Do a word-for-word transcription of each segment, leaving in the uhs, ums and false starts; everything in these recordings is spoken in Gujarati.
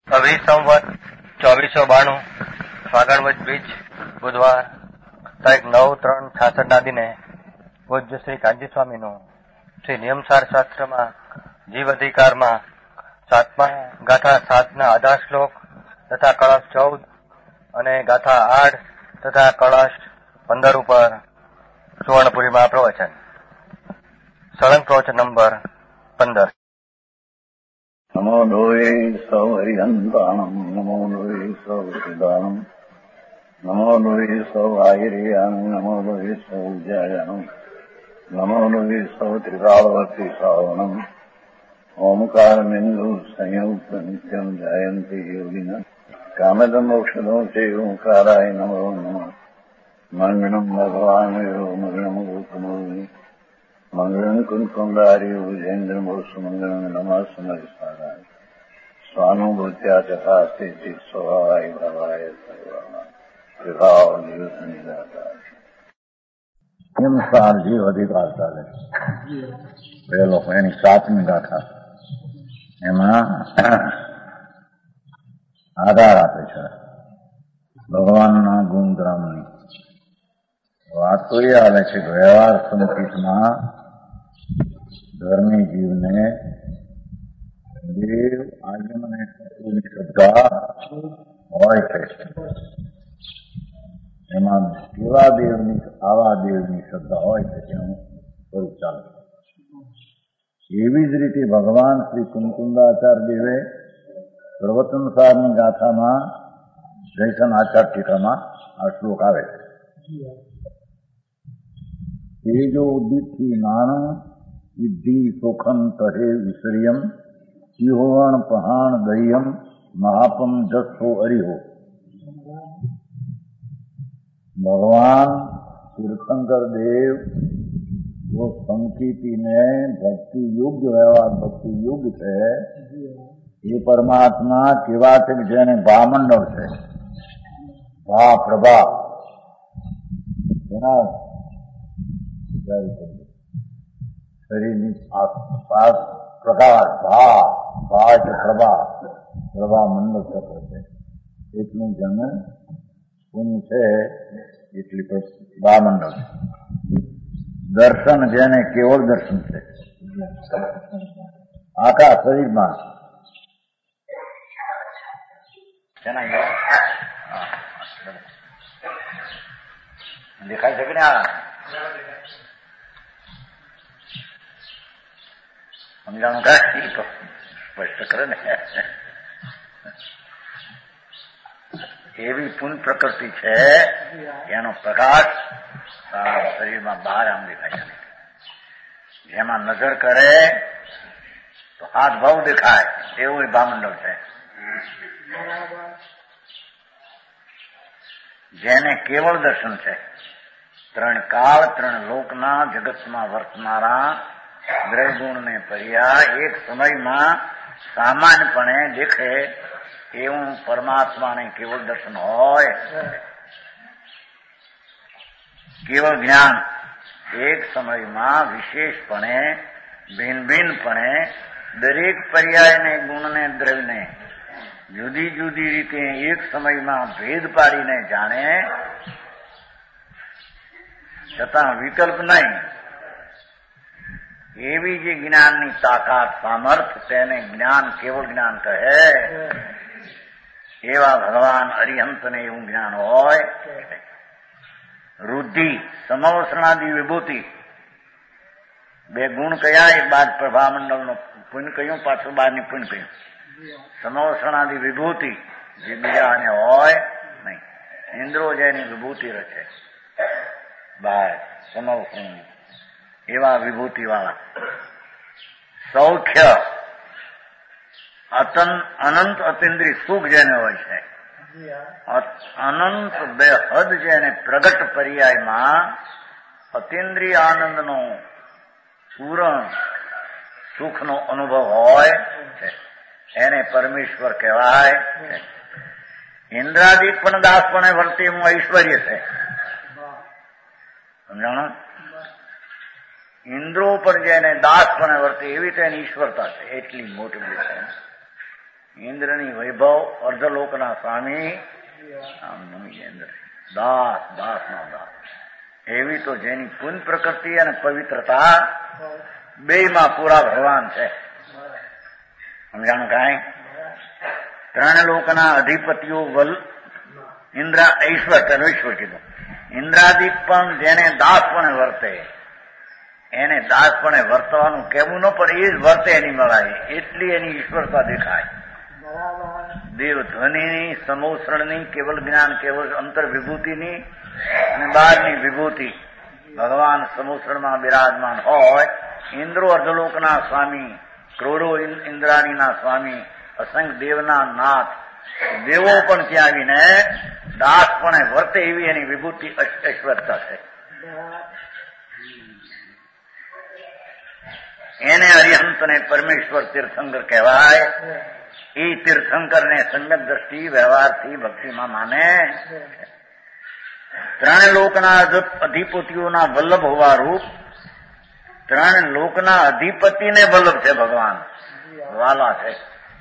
अभी संवत चौबीस सौ बाणु फागण वज बीज बुधवार तारीख नौ ત્રણ છાસઠ ના દિને પૂજ્ય શ્રી કાંજી સ્વામીનું શ્રી નિયમસાર શાસ્ત્રમાં જીવ અધિકારમાં સાતમા ગાથા સાતના આધાર શ્લોક તથા કળશ ચૌદ અને ગાથા આઠ તથા કળશ પંદર ઉપર સુવર્ણપુરીમાં પ્રવચન. સળંગ પ્રવચન નંબર પંદર. નમો લોહે સૌ હરિહંતાણમ નમો લોહે સૌ સિદાનમ નમો લોહે સૌ આયર્યાન નમો લોહે સૌ જયાનમ નમો લોહે સૌ ત્રિકાળવર્તી શ્રાવણમ ઓમકારમિંદુ સંયુક્ત નિત્યમ જાયંતિ યોગિન કામદમ મોક્ષદો તે ઓંકારાય નમો નમઃ. મંગળમ ભગવાન મંગળમ ગોતમોહિ મંગળમ કુંકુંડારી ભુજેન્દ્રમોષ મંગળમ નમઃ સમરિસારાય સ્વાનુભૂત્યા ચકાસ્તે ચિત સ્વભાવાય ભાવાય સર્વના વિભાવ નિદાતા નિયમસાર જીવ અધિકાર ચાલે. પેલો એની સાતમી ગાથા એમાં આધાર આપે છે ભગવાનના ગુણગ્રામની. વાત તો એ આવે છે કે વ્યવહાર સંકિતમાં ધર્મી જીવને દેવ આગમન અને શત્રુની શ્રદ્ધા હોય છે. એમાં કેવા દેવની આવા દેવની શ્રદ્ધા હોય છે તેનું સ્વરૂપ ચાલે. એવી જ રીતે ભગવાન શ્રી કુમકુંદાચાર્ય દેવે પ્રવચનસારની ગાથામાં જયસન આચાર ટીકામાં આ શ્લોક આવે છે. તેજો ઉદિતથી નાણં સિદ્ધિ સુખમ તહે વિશ્રિયમ સિંહોણ પહાણ દહ્યમ મહાપમ જસ્સો અરિહો. ભગવાન તીર્થંકર દેવ જો સંકિતીને ભક્તિ યોગ્ય વ્યવહાર ભક્તિ યોગ્ય છે એ પરમાત્મા કેવા છે કે જેને ભામંડળ છે, ભા પ્રભા એના શરીરની આસપાસ પ્રકાશ ભા ભા એટલે પ્રભા પ્રભા મંડળ ચક્ર છે. એટલું જન્મ પુણ્ય છે એટલી ભામંડળ છે. દર્શન જેને કેવળ દર્શન છે આખા શરીરમાં દેખાય છે કે ને આ સમજાણું કાંઈ તો સ્પષ્ટ કરે ને. એવી પૂર્ણ પ્રકૃતિ છે એનો પ્રકાશ શરીરમાં બહાર આમ દેખાય છે. જેમાં નજર કરે તો હાથ ભાવ દેખાય એવું ભામંડળ છે. જેને કેવળ દર્શન છે, ત્રણ કાળ ત્રણ લોકના જગતમાં વર્તનારા દ્રવ્યગુણને પર્યા એક સમયમાં સામાન્યપણે દેખે એવું પરમાત્માને કેવળ દર્શન હોય. કેવળ જ્ઞાન એક સમયમાં વિશેષપણે ભિન્ન ભિન્નપણે દરેક પર્યાયને ગુણને દ્રવ્યને જુદી જુદી રીતે એક સમયમાં ભેદ પાડીને જાણે છતાં વિકલ્પ નહીં એવી જે જ્ઞાનની તાકાત સામર્થ તેને જ્ઞાન કેવળ જ્ઞાન કહે. એવા ભગવાન અરિહંતને એવું જ્ઞાન હોય. રુદ્ધિ સમવસરણાદિ વિભૂતિ બે ગુણ કયા, એક બાદ પ્રભામંડળનો પુણ્ય કહ્યું, પાછું બારની પુણ્ય કહ્યું. સમવસરણાદિ વિભૂતિ જે બીજાને હોય નહીં. ઇન્દ્રો જેની વિભૂતિ રચે બાર સમવસરણ એવા વિભૂતિ વાળા. સૌખ્ય અનંત અતિન્દ્રિય સુખ જેને હોય છે, અનંત બેહદ જેને પ્રગટ પર્યાયમાં અતિન્દ્રિય આનંદનો પૂરણ સુખનો અનુભવ હોય છે એને પરમેશ્વર કહેવાય છે. ઇન્દ્રાદિક પણ દાસપણે વર્તે એનું ઐશ્વર્ય છે. સમજાણો? ઇન્દ્રો પર જેને દાસપણે વર્તે એવી તેની ઈશ્વરતા છે. એટલી મોટી છે. ઇન્દ્રની વૈભવ અર્ધલોકના સ્વામી આમ નમી જાય અંદર દાસ દાસ નો દાસ. એવી તો જેની પુન પ્રકૃતિ અને પવિત્રતા બે માં પૂરા ભગવાન છે. સમજાણું કાંઈ? ત્રણ લોકના અધિપતિઓ વલ ઇન્દ્ર ઈશ્વર તેનો ઈશ્વર કીધું. ઇન્દ્રાદિક પણ જેને દાસપણે વર્તે એને દાસપણે વર્તવાનું કેવું ન પણ એ જ વર્તે એની મળાય એટલી એની ઈશ્વરતા દેખાય. દેવ ધ્વનિની સમોસરણની કેવલ જ્ઞાન કેવલ અંતર વિભૂતિની અને બહારની વિભૂતિ ભગવાન સમોસરણમાં બિરાજમાન હોય. ઇન્દ્રો અર્ધલોકના સ્વામી, કરોડો ઇન્દ્રાણીના સ્વામી, અસંખ્ય દેવના નાથ, દેવો પણ ત્યાં આવીને દાસપણે વર્તે એવી એની વિભૂતિ ઐશ્વર્યતા છે. એને અરિહંત ને પરમેશ્વર તીર્થંકર કહેવાય. એ તીર્થંકર ને સમ્યક દ્રષ્ટિ વ્યવહારથી ભક્તિમાં માને. ત્રણ લોકના અધિપતિઓના વલ્લભ હોવા રૂપ ત્રણ લોકના અધિપતિને વલ્લભ છે ભગવાન, વાલા છે.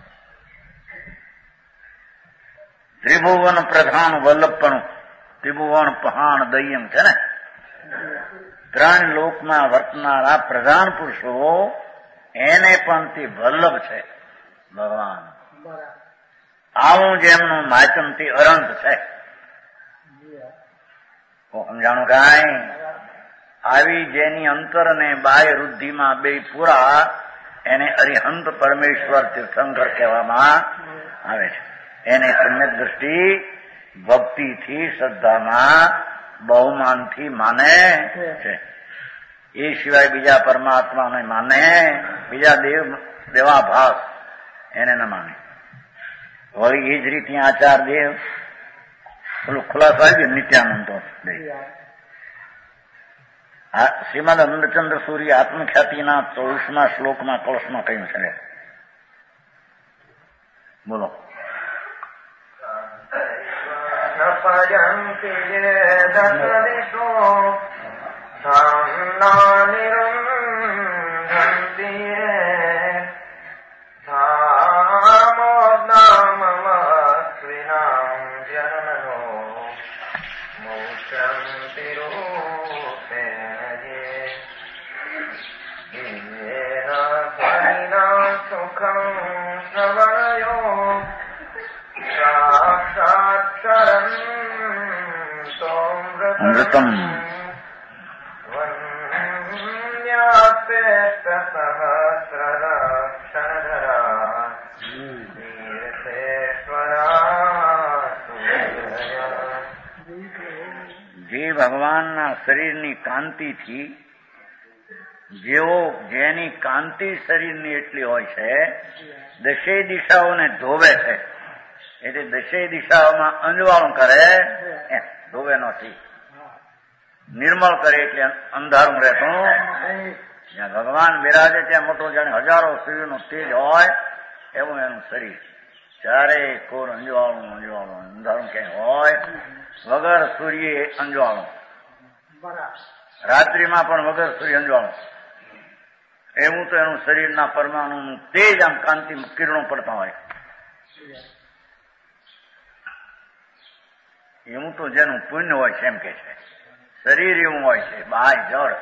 ત્રિભુવન પ્રધાન વલ્લભપણું, ત્રિભુવન પહાણ દૈયમ છે ને. ત્રણ લોકમાં વર્તનારા પ્રધાન પુરુષો એને પણ તે વલ્લભ છે ભગવાન. આવું જેમનું માચમ તે અનંત છે. સમજાણું કાંઈ? આવી જેની અંતર અને બાહ્ય વૃદ્ધિમાં બે પૂરા એને અરિહંત પરમેશ્વર તીર્થંકર કહેવામાં આવે છે. એને સમ્યક દ્રષ્ટિ ભક્તિથી શ્રદ્ધામાં બહુમાનથી માને છે. એ સિવાય બીજા પરમાત્માને માને, બીજા દેવ દેવાભાસ એને ન માને. વળી એ જ રીતે આચાર દેવ પેલું ખુલાસો આવી ગયો નિત્યાનંદ તો શ્રીમદ અનંતચંદ્ર સૂર્ય આત્મખ્યાતિના ચોવીસમા શ્લોકમાં કળશમાં કહ્યું છે. બોલો. અમૃતમ જે ભગવાનના શરીરની કાંતિથી જેઓ જેની કાંતિ શરીરની એટલી હોય છે દશે દિશાઓને ધોવે છે. એટલે દશે દિશાઓમાં અંજવાળું કરે, ધોવે નથી, નિર્મળ કરે એટલે અંધારું રહેતું. જ્યાં ભગવાન બિરાજે ત્યાં મોટો જાણે હજારો સૂર્યનું તેજ હોય એવું એનું શરીર. ચારે કોર અંજવાળું અંજવાળું અંધારું ક્યાંય હોય વગર સૂર્ય અંજવાળું, રાત્રિમાં પણ વગર સૂર્ય અંજવાળું. એવું તો એનું શરીરના પરમાણુનું તેજ આમ કાંતિ કિરણો પડતા હોય. એવું તો જેનું પુણ્ય હોય છે એમ કે છે. શરીર એવું હોય છે, બાય જળ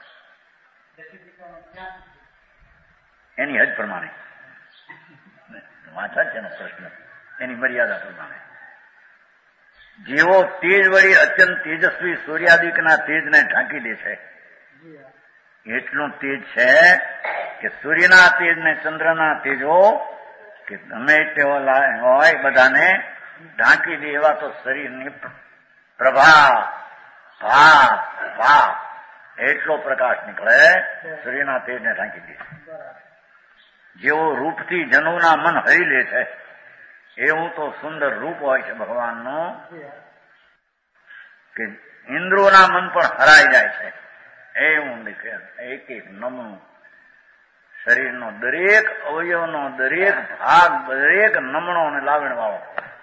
એની હદ પ્રમાણે વાંચા છે એનો પ્રશ્ન, એની મર્યાદા પ્રમાણે. જેવો તેજ વળી અત્યંત તેજસ્વી સૂર્યાદિકના તેજને ઢાંકી દે છે એટલું તેજ છે કે સૂર્યના તેજ ને ચંદ્રના તેજો કે ગમે તેવો હોય બધાને ઢાંકી દે એવા તો શરીરની પ્રભા ભા ભા એટલો પ્રકાશ નીકળે સૂર્યના તેજને ઢાંકી દે. જેવો રૂપથી જનોના મન હરી લે છે એવું તો સુંદર રૂપ હોય છે ભગવાનનું કે ઇન્દ્રોના મન પણ હરાઈ જાય છે એવું દેખે. એક એક નમણું શરીરનો દરેક અવયવનો દરેક ભાગ દરેક નમણો અને લાવણ વાળો.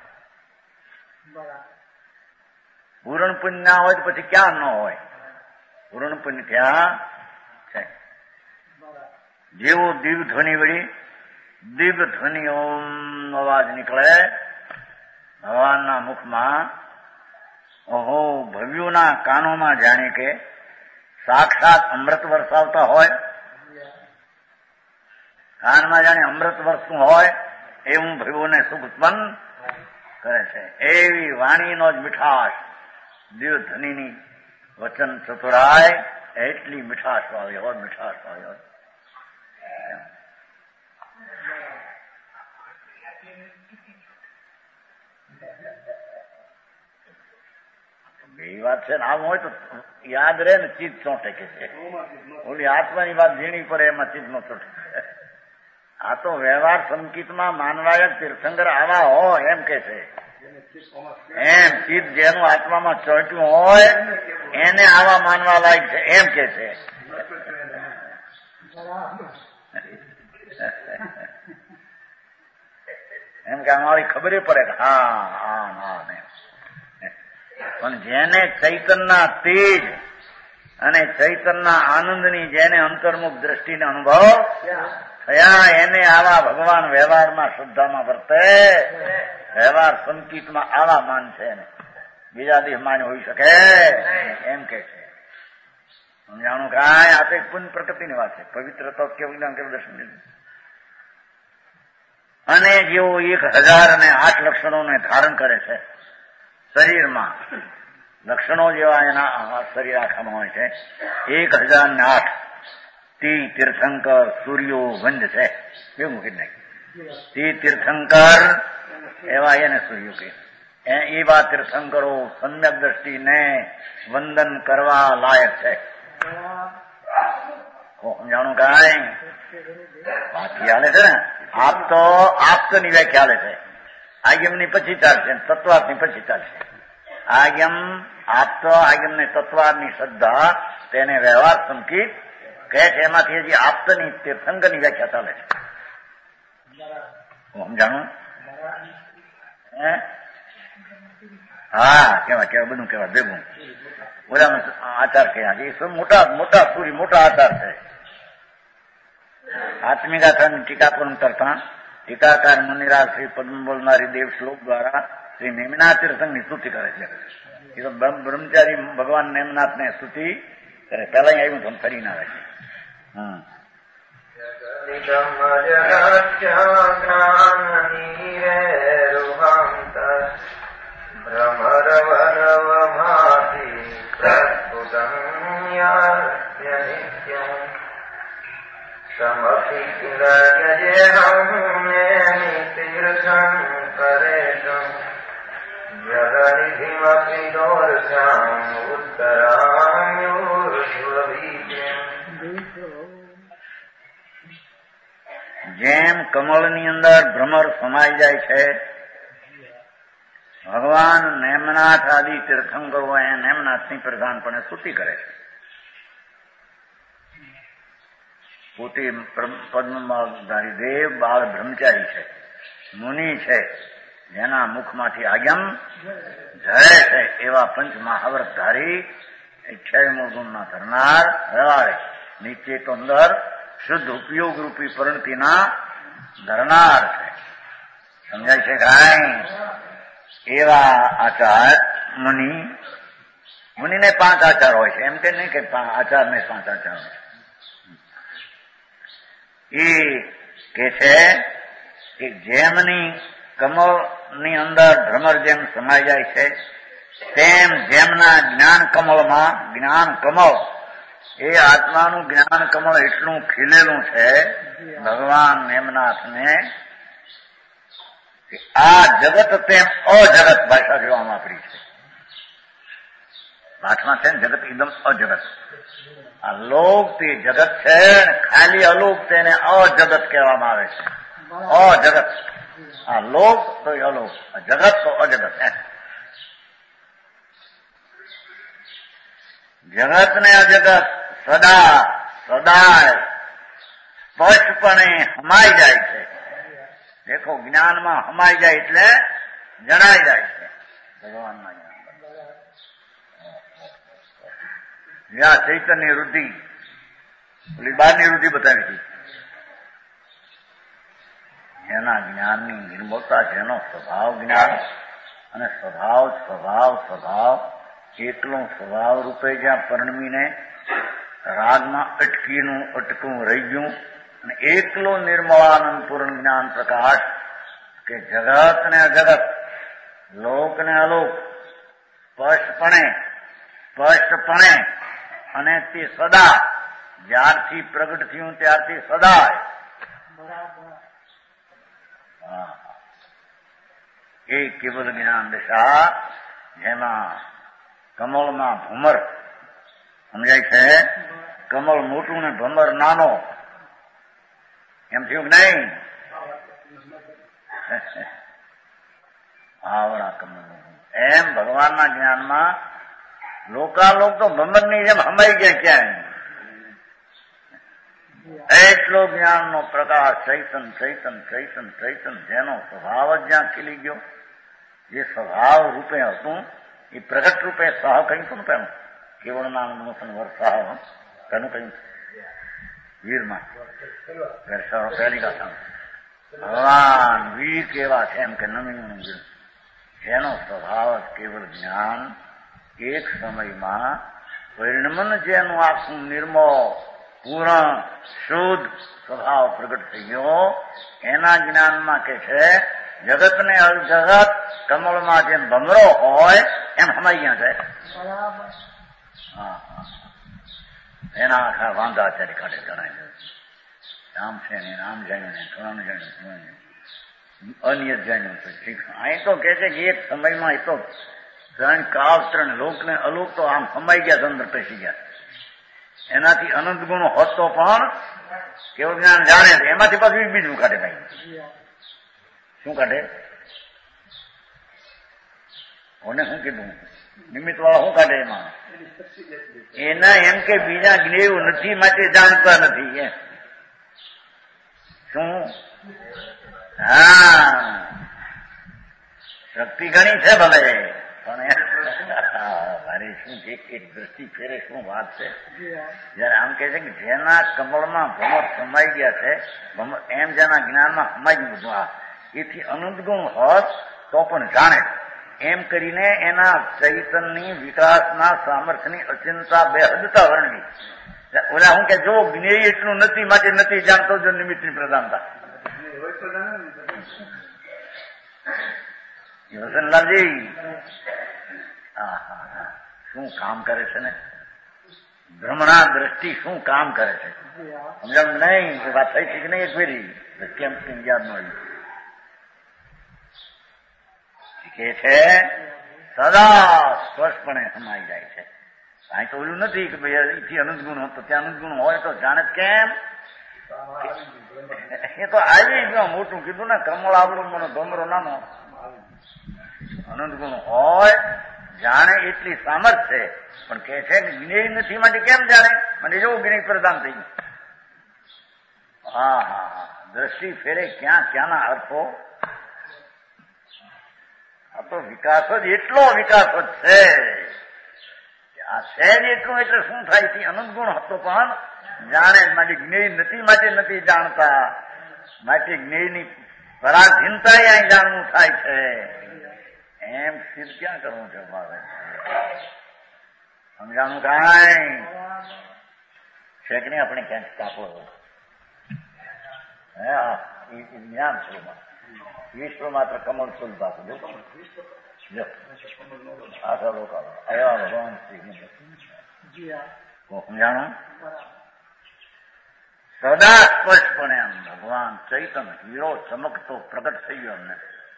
પૂરણ પુણ્ય ના હોય તો પછી ક્યાં ન હોય? પૂરણ પુણ્ય ક્યાં છે? જેવો દિવ ધ્વનિ વળી દિવ્ય ધ્વનિ ઓમ અવાજ નીકળે ભગવાનના મુખમાં. ઓહો, ભવ્યોના કાનોમાં જાણે કે સાક્ષાત અમૃત વરસાવતા હોય, કાનમાં જાણે અમૃત વરસતું હોય એવું ભવ્યોને સુખ ઉત્પન્ન કરે છે. એવી વાણીનો જ મીઠાશ, દિવ્ય ધ્વનિની વચન ચતુરાય એટલી મીઠાશ વાળી હોય, મીઠાશ વાળી હોય. એ વાત છે ને, આમ હોય તો યાદ રહે ને, ચીજ ચોંટે કે છે. ઓલી આત્માની વાત ઝીણી પડે એમાં ચીજ નો ચોંટે. આ તો વ્યવહાર સંકિતમાં માનવાયક તીર્થંકર આવા હોય એમ કે છે. એમ ચીજ જેનું આત્મામાં ચોંટ્યું હોય એને આવા માનવા લાયક છે એમ કે છે. એમ કે અમારી ખબર પડે કે હા હા હા ને. પણ જેને ચૈતનના તેજ અને ચૈતનના આનંદની જેને અંતર્મુખ દ્રષ્ટિને અનુભવ થયા એને આવા ભગવાન વ્યવહારમાં શ્રદ્ધામાં વર્તે, વ્યવહાર સંકિતમાં આવા માન છે ને બીજા દેહ માન હોઈ શકે એમ કે છે. સમજાણું કાંઈ આ તો એક પુણ્ય પ્રકૃતિની વાત છે. પવિત્ર તો કેવું જ્ઞાન કેવું દર્શન લીધું. અને જેઓ એક હજાર અને આઠ લક્ષણોને ધારણ કરે છે શરીરમાં, લક્ષણો જેવા એના શરીર આખામાં હોય છે, એક હજાર ને આઠ તી તીર્થંકર સૂર્યો વંદ છે. કેવું મૂકી નાખ્યું? તી તીર્થંકર એવા એને સૂર્યો કે એવા તીર્થંકરો સમ્યક દ્રષ્ટિને વંદન કરવા લાયક છે. સમજાણું કાંઈ વાત ચાલે છે ને. આપ તો આપની વ્યાખ્યા ચાલે છે, આગમની પછી ચાલશે, તત્વાર્થની પછી ચાલશે. આગમ આપતો આગમને તત્વારની શ્રદ્ધા તેને વ્યવહાર સંકિત કહે છે. એમાંથી હજી આપતની તીર્થંકરની વ્યાખ્યા ચાલે છે. સમજાણું? હા, કેવા કેવા બધું કેવા ભેગું ઓલામાં આચાર કયા એ મોટા મોટા પૂરી મોટા આચાર છે. આત્મિકાની ટીકા પણ કરતા ટીકાકાર મુનિરાજ શ્રી પદ્મ બોલનારી દેવ શ્લોક દ્વારા શ્રી નેમિનાથ તીર્થંકની સ્તુતિ કરે છે. એ તો બ્રહ્મચારી ભગવાન નેમનાથ ને સ્તુતિ કરે. પેલા આવ્યું તો ફરી ના આવે છે. હમ જેમ કમળની અંદર ભ્રમર સમાઈ જાય છે, ભગવાન નેમનાથ આદિ તીર્થંકરો એ નેમનાથની પ્રધાનપણે સ્તુતિ કરે છે. પોતે પદ્મધારી દેવ બાળ બ્રહ્મચારી છે, મુનિ છે, જેના મુખમાંથી આગમ જળે છે એવા પંચ મહાવ્રતધારી અઠ્યાવીમો ગુણના ધરનાર વ્યવહારે નીચે તો અંદર શુદ્ધ ઉપયોગ રૂપી પરિણતિના ધરનાર છે. સમજાય છે કાંઈ? એવા આચાર મુનિ મુનિને પાંચ આચાર હોય છે. એમ કે નહીં કે આચાર ને પાંચ આચાર હોય. એ કે છે કે જેમની કમળની અંદર ભ્રમર જેમ સમાઈ જાય છે તેમ જેમના જ્ઞાન કમળમાં જ્ઞાન કમળ એ આત્માનું જ્ઞાન કમળ એટલું ખીલેલું છે ભગવાન નેમનાથને આ જગત તેમ અજગત ભાષા જોવામાં આપણી છે. પાઠમાં છે ને જગત એકદમ અજગત. આ લોક તે જગત છે, ખાલી અલોક તેને અજગત કહેવામાં આવે છે. અજગત આ લોક તો અલોક, જગત તો અજગત. જગત ને અજગત સદા સદાય સ્પષ્ટપણે હમાઈ જાય છે. દેખો, જ્ઞાનમાં હમાઈ જાય એટલે જણાઈ જાય છે ભગવાનના જ્ઞાન. જ્યાં ચૈતન્ય વૃદ્ધિ પેલી બારની વૃદ્ધિ બતાવી હતી એના જ્ઞાનની નિર્મળતા, જેનો સ્વભાવ જ્ઞાન અને સ્વભાવ સ્વભાવ સ્વભાવ એકલો સ્વભાવ રૂપે જ્યાં પરણમીને રાગમાં અટકીનું અટકું રહી ગયું અને એકલો નિર્મળાનંદ પૂર્ણ જ્ઞાન પ્રકાશ કે જગત ને અજગત, લોક ને અલોક સ્પષ્ટપણે સ્પષ્ટપણે અને તે સદા જ્યારથી પ્રગટ થયું ત્યારથી સદા એ કેવલ જ્ઞાન દશા, જેમાં કમળમાં ભમર સમજાય છે, કમળ મોટું ને ભમર નાનો, એમ થયું કે નહીં? આવડા કમળ એમ ભગવાનના જ્ઞાનમાં લોકાલોક તો ભમરની જેમ હમાઈ ગયા ક્યાંય. એટલો જ્ઞાનનો પ્રકાશ ચૈતન ચૈતન ચૈતન ચૈતન, જેનો સ્વભાવ જ જ્યાં ખીલી ગયો, જે સ્વભાવ રૂપે હતું એ પ્રગટ રૂપે સહ કહ્યું હતું ને પેલું કેવળ નામ મોસન વર્ષા તેનું કહ્યું વીરમાં પહેલી ગાથા ભગવાન વીર કેવા છે એમ કે નમી, જેનો સ્વભાવ જ કેવળ જ્ઞાન, એક સમયમાં પરિણમન જેનું આખું નિર્મળ પૂર્ણ શુદ્ધ સ્વભાવ પ્રગટ થઈ ગયો, એના જ્ઞાનમાં કે છે જગતને અજગત કમળમાં જેમ ભમરો હોય એમ હમાઈ ગયા છે. એના આખા વાંધા અત્યારે કાઢે જણાય. રામ છે ને રામ જાણ્યું ને થોડાનું જાણ્યું, અન્ય જાણ્યું શિક્ષણ. અહીં તો કે છે કે એક સમયમાં એ તો ત્રણ કાળ ત્રણ લોક ને અલોક તો આમ હમાઈ ગયા, અંદર પેસી ગયા. એનાથી અનંત ગુણો હોતો પણ કેવું જ્ઞાન જાણે છે, એમાંથી પાછું બીજું કાઢે. ભાઈ શું કાઢે? કોને શું કીધું? નિમિત્ત વાળા શું કાઢે એમાં? એના એમ કે બીજા જ્ઞેય નથી માટે જાણતા નથી એમ. શું? હા, શક્તિ ઘણી છે ભલે, પણ અરે શું છે એક દ્રષ્ટિ ફેરે શું વાત છે. જયારે આમ કે છે કે જેના કમળમાં ભમર સમાઈ ગયા છે, ભમર એમ જેના જ્ઞાનમાં સમાઈ ગયું બધું, આ એથી અનંત ગુણ હોત તો પણ જાણે એમ કરીને એના ચૈતનની વિકાસના સામર્થ્યની અચિંતા બેહદતા વર્ણવી. ઓલા હું કે જો જ્ઞેય એટલું નથી માટે નથી જાણતો, જો નિમિત્તની પ્રધાનતા. વસનલાલજી શું કામ કરે છે ને, ભ્રમણા દ્રષ્ટિ શું કામ કરે છે સમજાણ નહીં? વાત થઈ છે કે નહીં? એક ફેરી કેમ યાદ ન આવ્યું કે છે સદા સ્પષ્ટપણે સમાઈ જાય છે. અહીં તો ઓલું નથી કે ભાઈ અહીંથી અનંત ગુણ તો ત્યાં અનંત ગુણ હોય તો જાણે કેમ? એ તો આવી ગયો મોટું કીધું ને, કમળ આવડું મને ભમરો નાનો, અનંત ગુણ હોય જાણે એટલી સામર્થ છે, પણ કે છે કે જ્ઞેય નથી માટે કેમ જાણે? મને જેવું જ્ઞેય પ્રદાન થઈ ગયું. હા હા હા, દ્રષ્ટિ ફેરે ક્યાં ક્યાંના અર્થો. આ તો વિકાસ જ એટલો વિકાસ જ છે. આ છે જ એટલું, એટલે શું થાય છે? અનંત ગુણ હતો પણ જાણે માટે જ્ઞેય નથી માટે નથી જાણતા, માટે જ્ઞેયની પરાધીનતા અહીં જાણવું થાય છે. એમ સિદ્ધ ક્યાં કરવું છે મારે? સમજાણું કાંઈ છે કે નહીં? આપણે ક્યાંક કાપો હા જ્ઞાન સ્વરૂપમાં વિશ્વ માત્ર કમળ ફૂલ પાકું જો આખા લોકો આવ્યા ભગવાન સમજાણું સદા સ્પષ્ટપણે આમ ભગવાન ચૈતન હીરો ચમકતો પ્રગટ થઈ ગયો અમને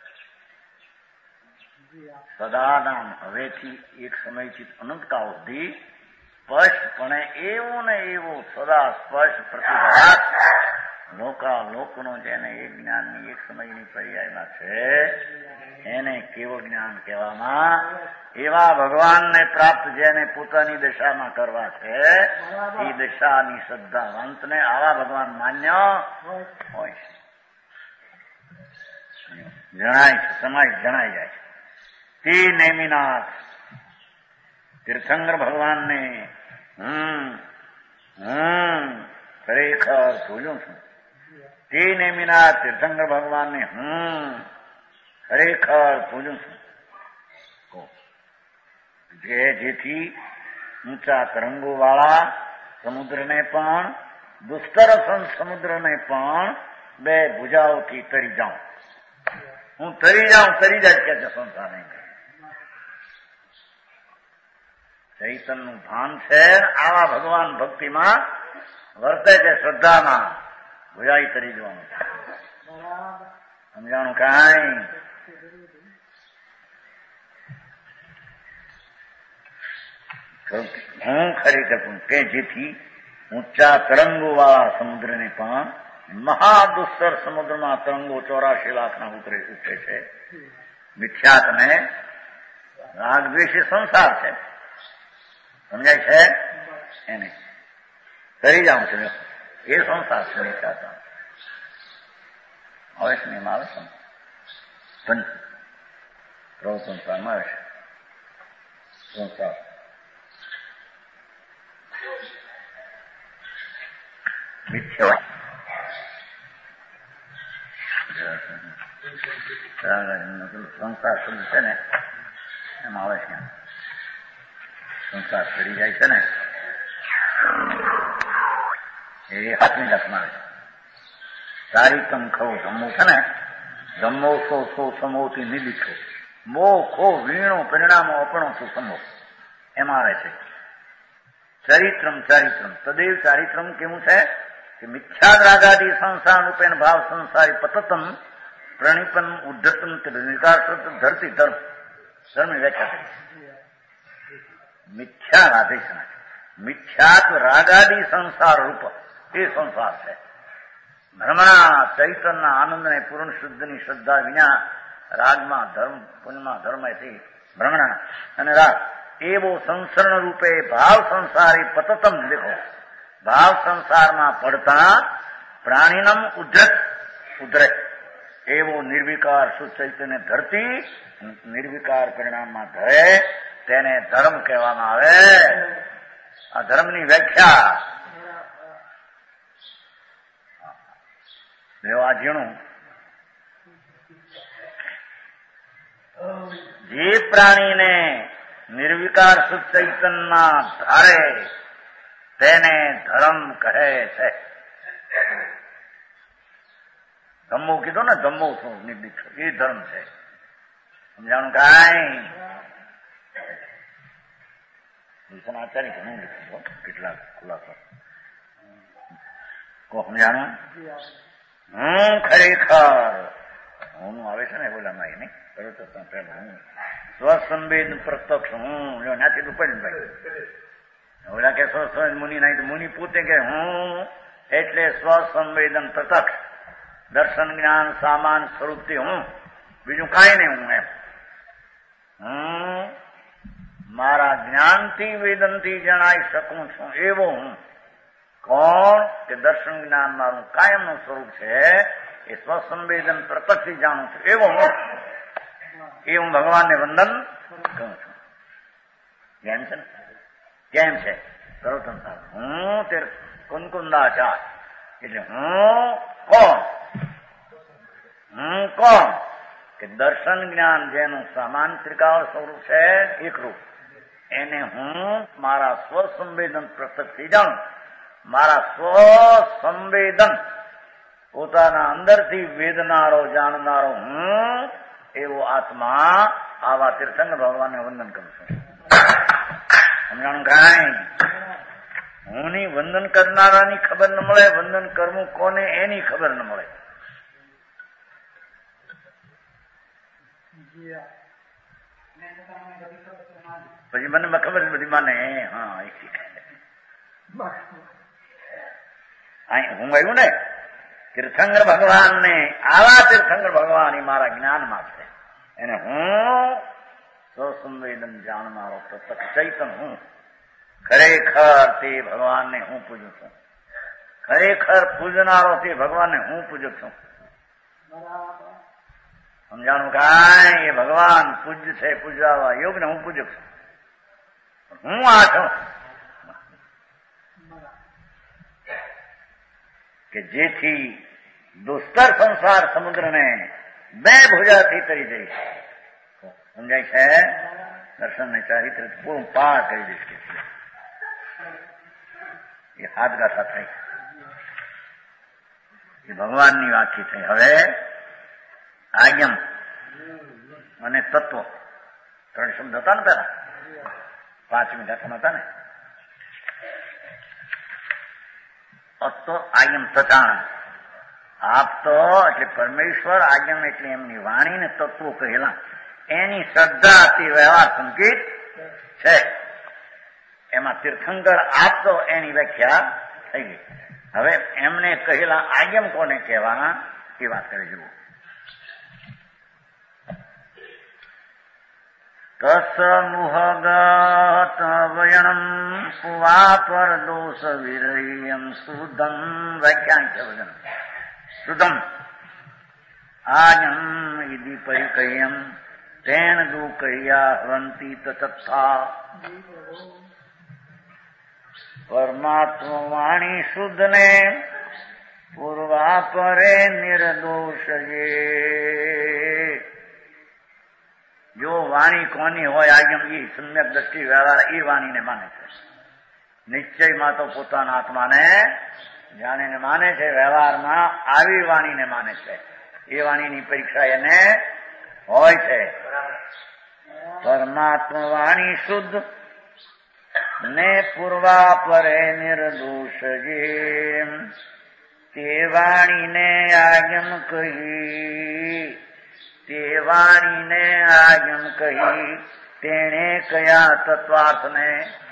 સદાનામ હવેથી એક સમયથી અનંતકાળ સુધી સ્પષ્ટપણે એવું ને એવું સદા સ્પષ્ટ પ્રતિભાસ લોકા લોકનો જેને એક જ્ઞાનની એક સમયની પર્યાયમાં છે એને કેવળ જ્ઞાન કહેવામાં. એવા ભગવાનને પ્રાપ્ત જેને પોતાની દશામાં કરવા છે એ દશાની શ્રદ્ધાવંતને આવા ભગવાન માન્ય હોય છે, જણાય છે, સમાય જણાઈ જાય છે. તે નેમિનાથ તીર્થંકર ભગવાનને હમ હમ ખરેખર ભૂલ્યું છું. તે નેમીના તીર્થંકર ભગવાનને હું ખરેખર પૂજું છું જે જેથી ઊંચા તરંગો વાળા સમુદ્રને પણ દુસ્તર સમુદ્રને પણ બે ભુજાઓથી તરી જાઉં. હું તરી જાઉં તરી જાય કે છે સંસાર નહીં. ચૈતનનું ભાન છે. આવા ભગવાન ભક્તિમાં વર્તે છે, શ્રદ્ધામાં ભુજાઈ તરી જવાનું છે. સમજાણું કાંઈ? હું ખરેખર કે જેથી ઊંચા તરંગો વાળા સમુદ્રને પણ મહાદુસ્તર સમુદ્રમાં તરંગો ચોરાશી લાખના ઉતરે ઉઠે છે. મિથ્યાત્મે રાગ દ્વેષ સંસાર છે, સમજાય છે? એને કરી જાઉં છું એ સંસાર છે. મિથ્યાત્મ આવે છે ને એમાં આવે છે પંચ પ્રવ સંસારમાં આવે છે. સંસાર મિથ્યા સંસાર શબ્દ છે ને એમાં આવે છે સંસાર કરી જાય છે ને એ હાથની લખમાં આવે છે. સારી કમ ખો ધમ્મો છે ને ધમ્મો સો સો સમોથી નિલીખો મો ખો વીણો પરિણામો અપણો સો સમો એમાં આવે છે. ચરિત્રમ ચારિત્રમ તદેવ ચારિત્રમ કેવું છે કે મિથ્યાદ્રાગાદી સંસાર રૂપેણ ભાવ સંસારી પતતમ પ્રણિપન ઉદ્ધતમ નિર્કાર ધરતી ધર્મ ધર્મની વ્યાખ્યા કરી. મિથ્યા રાધેશન મિથ્યાત્વ રાગાદી સંસાર રૂપ એ સંસાર છે. ભ્રમણા ચૈતનના આનંદને પૂર્ણ શુદ્ધની શ્રદ્ધા વિના રાગમાં ધર્મ પુણ્યમાં ધર્મ એથી ભ્રમણા અને રાગ એવો સંસરણ રૂપે ભાવ સંસારી પતતમ દેખો ભાવ સંસારમાં પડતા પ્રાણીનમ ઉદ્ધત ઉદ્ધરે એવો નિર્વિકાર શુદ્ધ ચૈતન્ય ધરતી નિર્વિકાર પરિણામમાં ધરે તેને ધર્મ કહેવામાં આવે. આ ધર્મની વ્યાખ્યા લેવા ઝીણું જે પ્રાણીને નિર્વિકાર શુદ્ધ ચૈતન્યમાં ધારે તેને ધર્મ કહે છે. ધમ્મો કીધો ને ધમ્મો શું નિર્દિષ્ટ એ ધર્મ છે. સમજાણું કાંઈ? આચાર્ય ઘણું લખ્યું કેટલાક ખુલાસો કો સમજાણું. હું ખરેખર હું આવે છે ને બોલામાં એ નહીં સ્વસંવેદ પ્રત્યક્ષ હું ત્યાંથી દુપાડી ભાઈ ઓલા કે સ્વસંવેદ મુનિ નહીં તો મુનિ પોતે કે હું એટલે સ્વસંવેદન પ્રત્યક્ષ દર્શન જ્ઞાન સામાન સ્વરૂપથી હું બીજું કાંઈ નહીં. હું એમ હું મારા જ્ઞાનથી વેદનથી જણાઈ શકું છું એવો હું. કોણ કે દર્શન જ્ઞાન મારું કાયમનું સ્વરૂપ છે એ સ્વસંવેદન પ્રત્યક્ષથી જાણું છું એવો હું. એ હું ભગવાનને વંદન કરું છું. કેમ છે ને કેમ છે સર્વતમ હું તે કુનકુંદાચાર એટલે હું કોણ હું કોણ કે દર્શન જ્ઞાન જેનું સામાન ત્રિકાળ સ્વરૂપ છે એકરૂપ એને હું મારા સ્વસંવેદન પ્રત્યક્ષથી જાણું. મારા સ્વસંવેદન પોતાના અંદરથી વેદનારો જાણનારો હું એવો આત્મા આવા તીર્થંકર ભગવાનને વંદન કરું છું. સમજાણું કાંઈ? હુંની વંદન કરનારાની ખબર ન મળે, વંદન કરવું કોને એની ખબર ન મળે. પછી મને ખબર બધી માને હા હું આવ્યું ને તીર્થંકર ભગવાન ને આવા તીર્થંકર ભગવાન એ મારા જ્ઞાનમાં છે એને હું સ્વસંવેદન જાણનારો પ્રત્યક્ષ ચૈતન હું ખરેખર તે ભગવાનને હું પૂજું છું. ખરેખર પૂજનારો તે ભગવાનને હું પૂજું છું. સમજાણું કાંઈ? એ ભગવાન પૂજ્ય છે પૂજવા યોગને હું પૂજક છું. હું આ છું કે જેથી દુસ્તર સંસાર સમુદ્રને બે ભુજાથી તરી જઈશ. સમજાય છે? દર્શનને ચારિત્ર પૂર્ણ પાર કરી દઈશ કે એ હાથ ગાથા થઈ, એ ભગવાનની વાતથી થઈ. હવે આજ્ઞમ અને તત્વ ત્રણ શબ્દ હતા ને પેલા, પાંચમી ગાથામાં હતા ને. તો આજ્ઞમ તથા આપ તો એટલે પરમેશ્વર, આજ્ઞમ એટલે એમની વાણી ને તત્વો કહેલા, એની શ્રદ્ધા અતિ વ્યવહાર સંકેત છે. એમાં તીર્થંકર આપ તો એની વ્યાખ્યા થઈ ગઈ. હવે એમને કહેલા આજ્ઞમ કોને કહેવાના એ વાત કરી જુઓ. તસ મુહગત વયણમ પુવાપર દોષ વિરયમ સુદમ વ્યાખ્યાન છે વજન સુદમ આજ્ઞમ ઇતિ પરિકયમ તેન દુકૈયા હવંતી તથા પરમાત્મા વાણી શુદ્ધ ને પૂર્વા પરે નિર્દોષ જે. જો વાણી કોની હોય આજ્ઞમ એ સમ્યક દ્રષ્ટિ વ્યવહાર એ વાણીને માને છે. નિશ્ચયમાં તો પોતાના આત્માને જાણીને માને છે, વ્યવહારમાં આવી વાણીને માને છે. એ વાણીની પરીક્ષા એને હોય છે. પરમાત્મા વાણી શુદ્ધ ને પૂર્વા પરે નિર્દોષ જે. તે વાણીને આજ્ઞમ કહી, તે વાણીને આજ્ઞમ કહી તેણે કયા તત્વાર્થને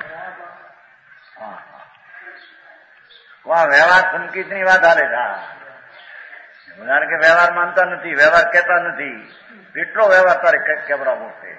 વ્યવહાર સંકેતની વાત હાલે છે. કારણ કે વ્યવહાર માનતા નથી, વ્યવહાર કહેતા નથી. કેટલો વ્યવહાર તારે કેવડાવવો છે.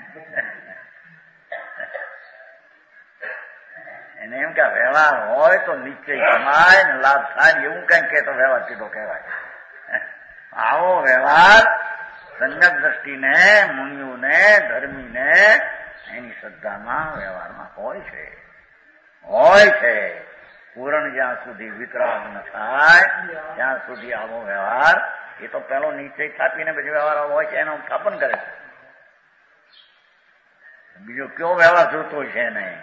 એને એમ કે વ્યવહાર હોય તો નિશ્ચય કમાય ને લાભ થાય, એવું કઈ કે તો વ્યવહાર કીધો કહેવાય. આવો વ્યવહાર સંયક દ્રષ્ટિને, મુનિઓને, ધર્મીને એની શ્રદ્ધામાં વ્યવહારમાં હોય છે, હોય છે. પૂરણ જ્યાં સુધી વિતરાગ ન થાય ત્યાં સુધી આવો વ્યવહાર, એ તો પેલો નિશ્ચય સ્થાપીને પછી વ્યવહાર હોય છે એનું સ્થાપન કરે છે. બીજો કયો વ્યવહાર જોતો છે નહીં.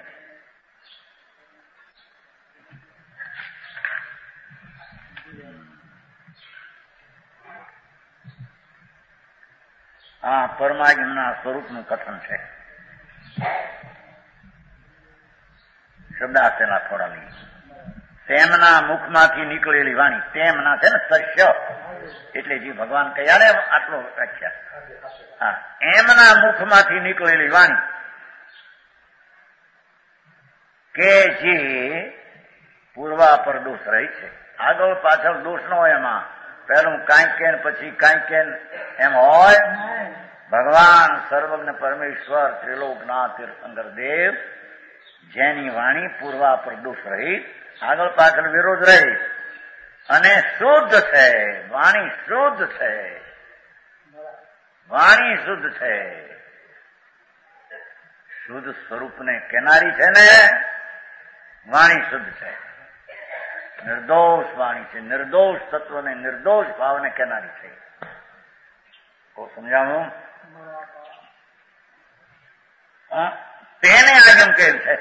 આ પરમાજ્ઞના સ્વરૂપનું કથન છે. શબ્દ આપેલા થોડા લઈએ. તેમના મુખમાંથી નીકળેલી વાણી, તેમના છે ને સસ્ય એટલે જે ભગવાન કયા ને આટલો વ્યાખ્યા. હા, એમના મુખમાંથી નીકળેલી વાણી કે જે પૂર્વા પર દોષ રહી છે. આગળ પાછળ દોષ ન હોય એમાં, પેલું કાંઈ કે પછી કાંઈ કે એમ હોય. ભગવાન સર્વજ્ઞ પરમેશ્વર ત્રિલોકનાથ તીર્થંકર દેવ જેની વાણી પૂર્વા પર દોષ રહી, આગળ પાછળ વિરોધ રહી અને શુદ્ધ છે. વાણી શુદ્ધ છે, વાણી શુદ્ધ છે. શુદ્ધ સ્વરૂપને કેનારી છે ને વાણી શુદ્ધ છે. નિર્દોષ વાણી છે, નિર્દોષ તત્વને, નિર્દોષ ભાવને કેનારી છે. તો સમજાવું? તેને આજ્ઞમ કેમ છે?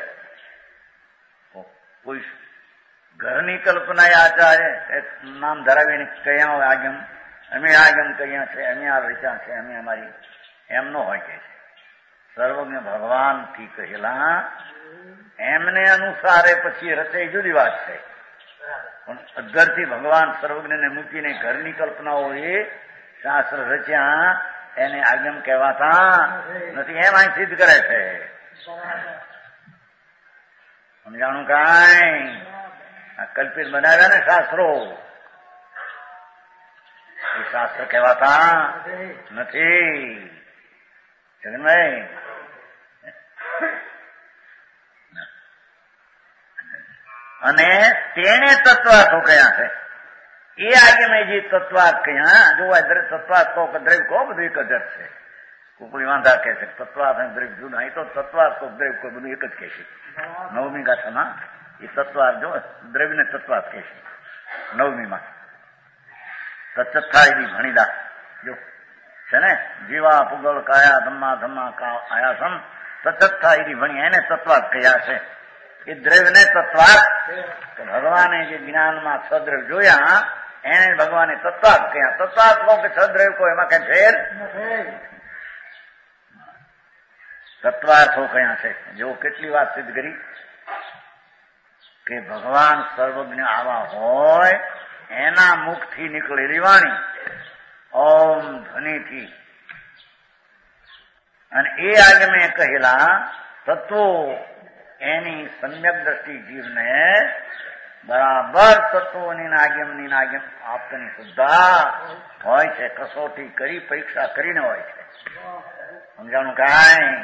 કોઈ ઘરની કલ્પના આચાર્ય નામ ધરાવીને કયા હોય આજ્ઞમ, અમે આજ્ઞમ કયા છે, અમે આ વિચાર છે, અમે અમારી એમ ન હોય કે સર્વજ્ઞ ભગવાન થી કહેલા એમને અનુસારે પછી રચે જુદી વાત છે. પણ અધરથી ભગવાન સર્વજ્ઞને મૂકીને ઘરની કલ્પનાઓ એ શાસ્ત્ર રચ્યા એને આજ્ઞમ કહેવાતા નથી. એમ અહીં સિદ્ધ કરે છે. સમજાણું? કાંઈ આ કલ્પિત બનાવ્યા ને શાસ્ત્રો, એ શાસ્ત્ર કહેવાતા નથી. જગનભાઈ, અને તેને તત્વાર્થો કયા છે એ આજે મેં જે તત્વાર્થ કહ્યા જોવા તત્વાર્થ કહો કે દ્રવ્ય કહો બધું એક જ છે. કુકડી વાંધા કહે છે તત્વાર્થ અને દ્રવ્ય જુદા. અહીં તો તત્વાર્થ તો દ્રવ્ય કોઈ બધું એક જ કહે છે. નવમી ગાથામાં એ તત્વાર્થ જો દ્રવ્ય ને તત્વાર્થ કહે છે નવમીમાં. તચથાયની ભણીદા જો છે ને જીવા પુગલ કાયા ધમ્મા ધમ્મા કા આયાસમ તચથાયની ભણી એને તત્વાત કહ્યા છે. એ દ્રવ્યને તત્વાત ભગવાને જે જ્ઞાનમાં સદ્રવ જોયા એને ભગવાને તત્વાત કહ્યા. તત્વાત કહો કે સદ્રવ કહો એમાં કઈ ફેર તત્વાર્થો કયા છે. જો કેટલી વાત સિદ્ધ કરી કે ભગવાન સર્વજ્ઞ આવા હોય એના મુખથી નીકળેલી વાણી ઓમ ધ્વનિથી અને એ આજે મેં કહેલા તત્વો એની સમ્યક દ્રષ્ટિ જીવને બરાબર તત્વોની નાગ્યમની નાગ્યમ આપની સુદ્ધા હોય છે. કસોટી કરી પરીક્ષા કરીને હોય છે. સમજાણું કાંઈ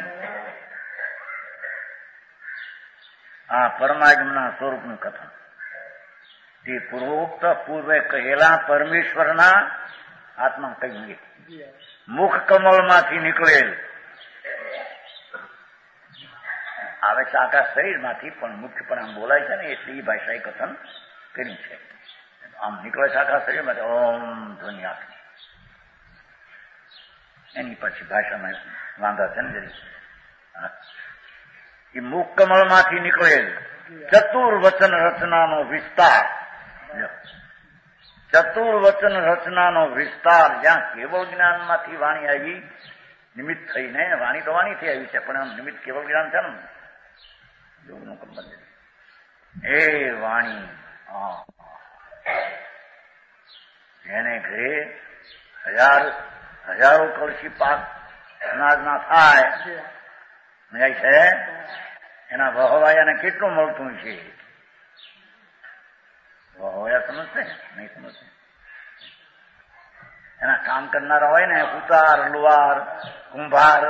આ પરમાગમના સ્વરૂપનું કથન તે પૂર્વોક્ત પૂર્વે કહેલા પરમેશ્વરના આત્મા કહીએ મુખ કમળમાંથી નીકળેલ આવે છે આકાશ શરીરમાંથી પણ મુખ્ય પણ આમ બોલાય છે ને એટલે એ ભાષાએ કથન કર્યું છે. આમ નીકળે છે આકાશ શરીરમાંથી ઓમ ધ્વનિ આપી એની પછી ભાષામાં વાંધા છે ને જરી એ મુખ કમળમાંથી નીકળેલ ચતુર્વચન રચનાનો વિસ્તાર ચતુર્વચન રચનાનો વિસ્તાર જ્યાં કેવળ જ્ઞાનમાંથી વાણી આવી નિમિત્ત થઈને વાણી તો વાણીથી આવી છે પણ આમ નિમિત્ત કેવળ જ્ઞાન છે ને યોગનું સંબંધ એ વાણી જેને ઘરે હજાર હજારો કળશી પાક અનાજના થાય જાય છે એના વહવાયાને કેટલું મળતું છે. વહવાયા સમજશે નહીં સમજશે. એના કામ કરનારા હોય ને ઉતાર લુવાર કુંભાર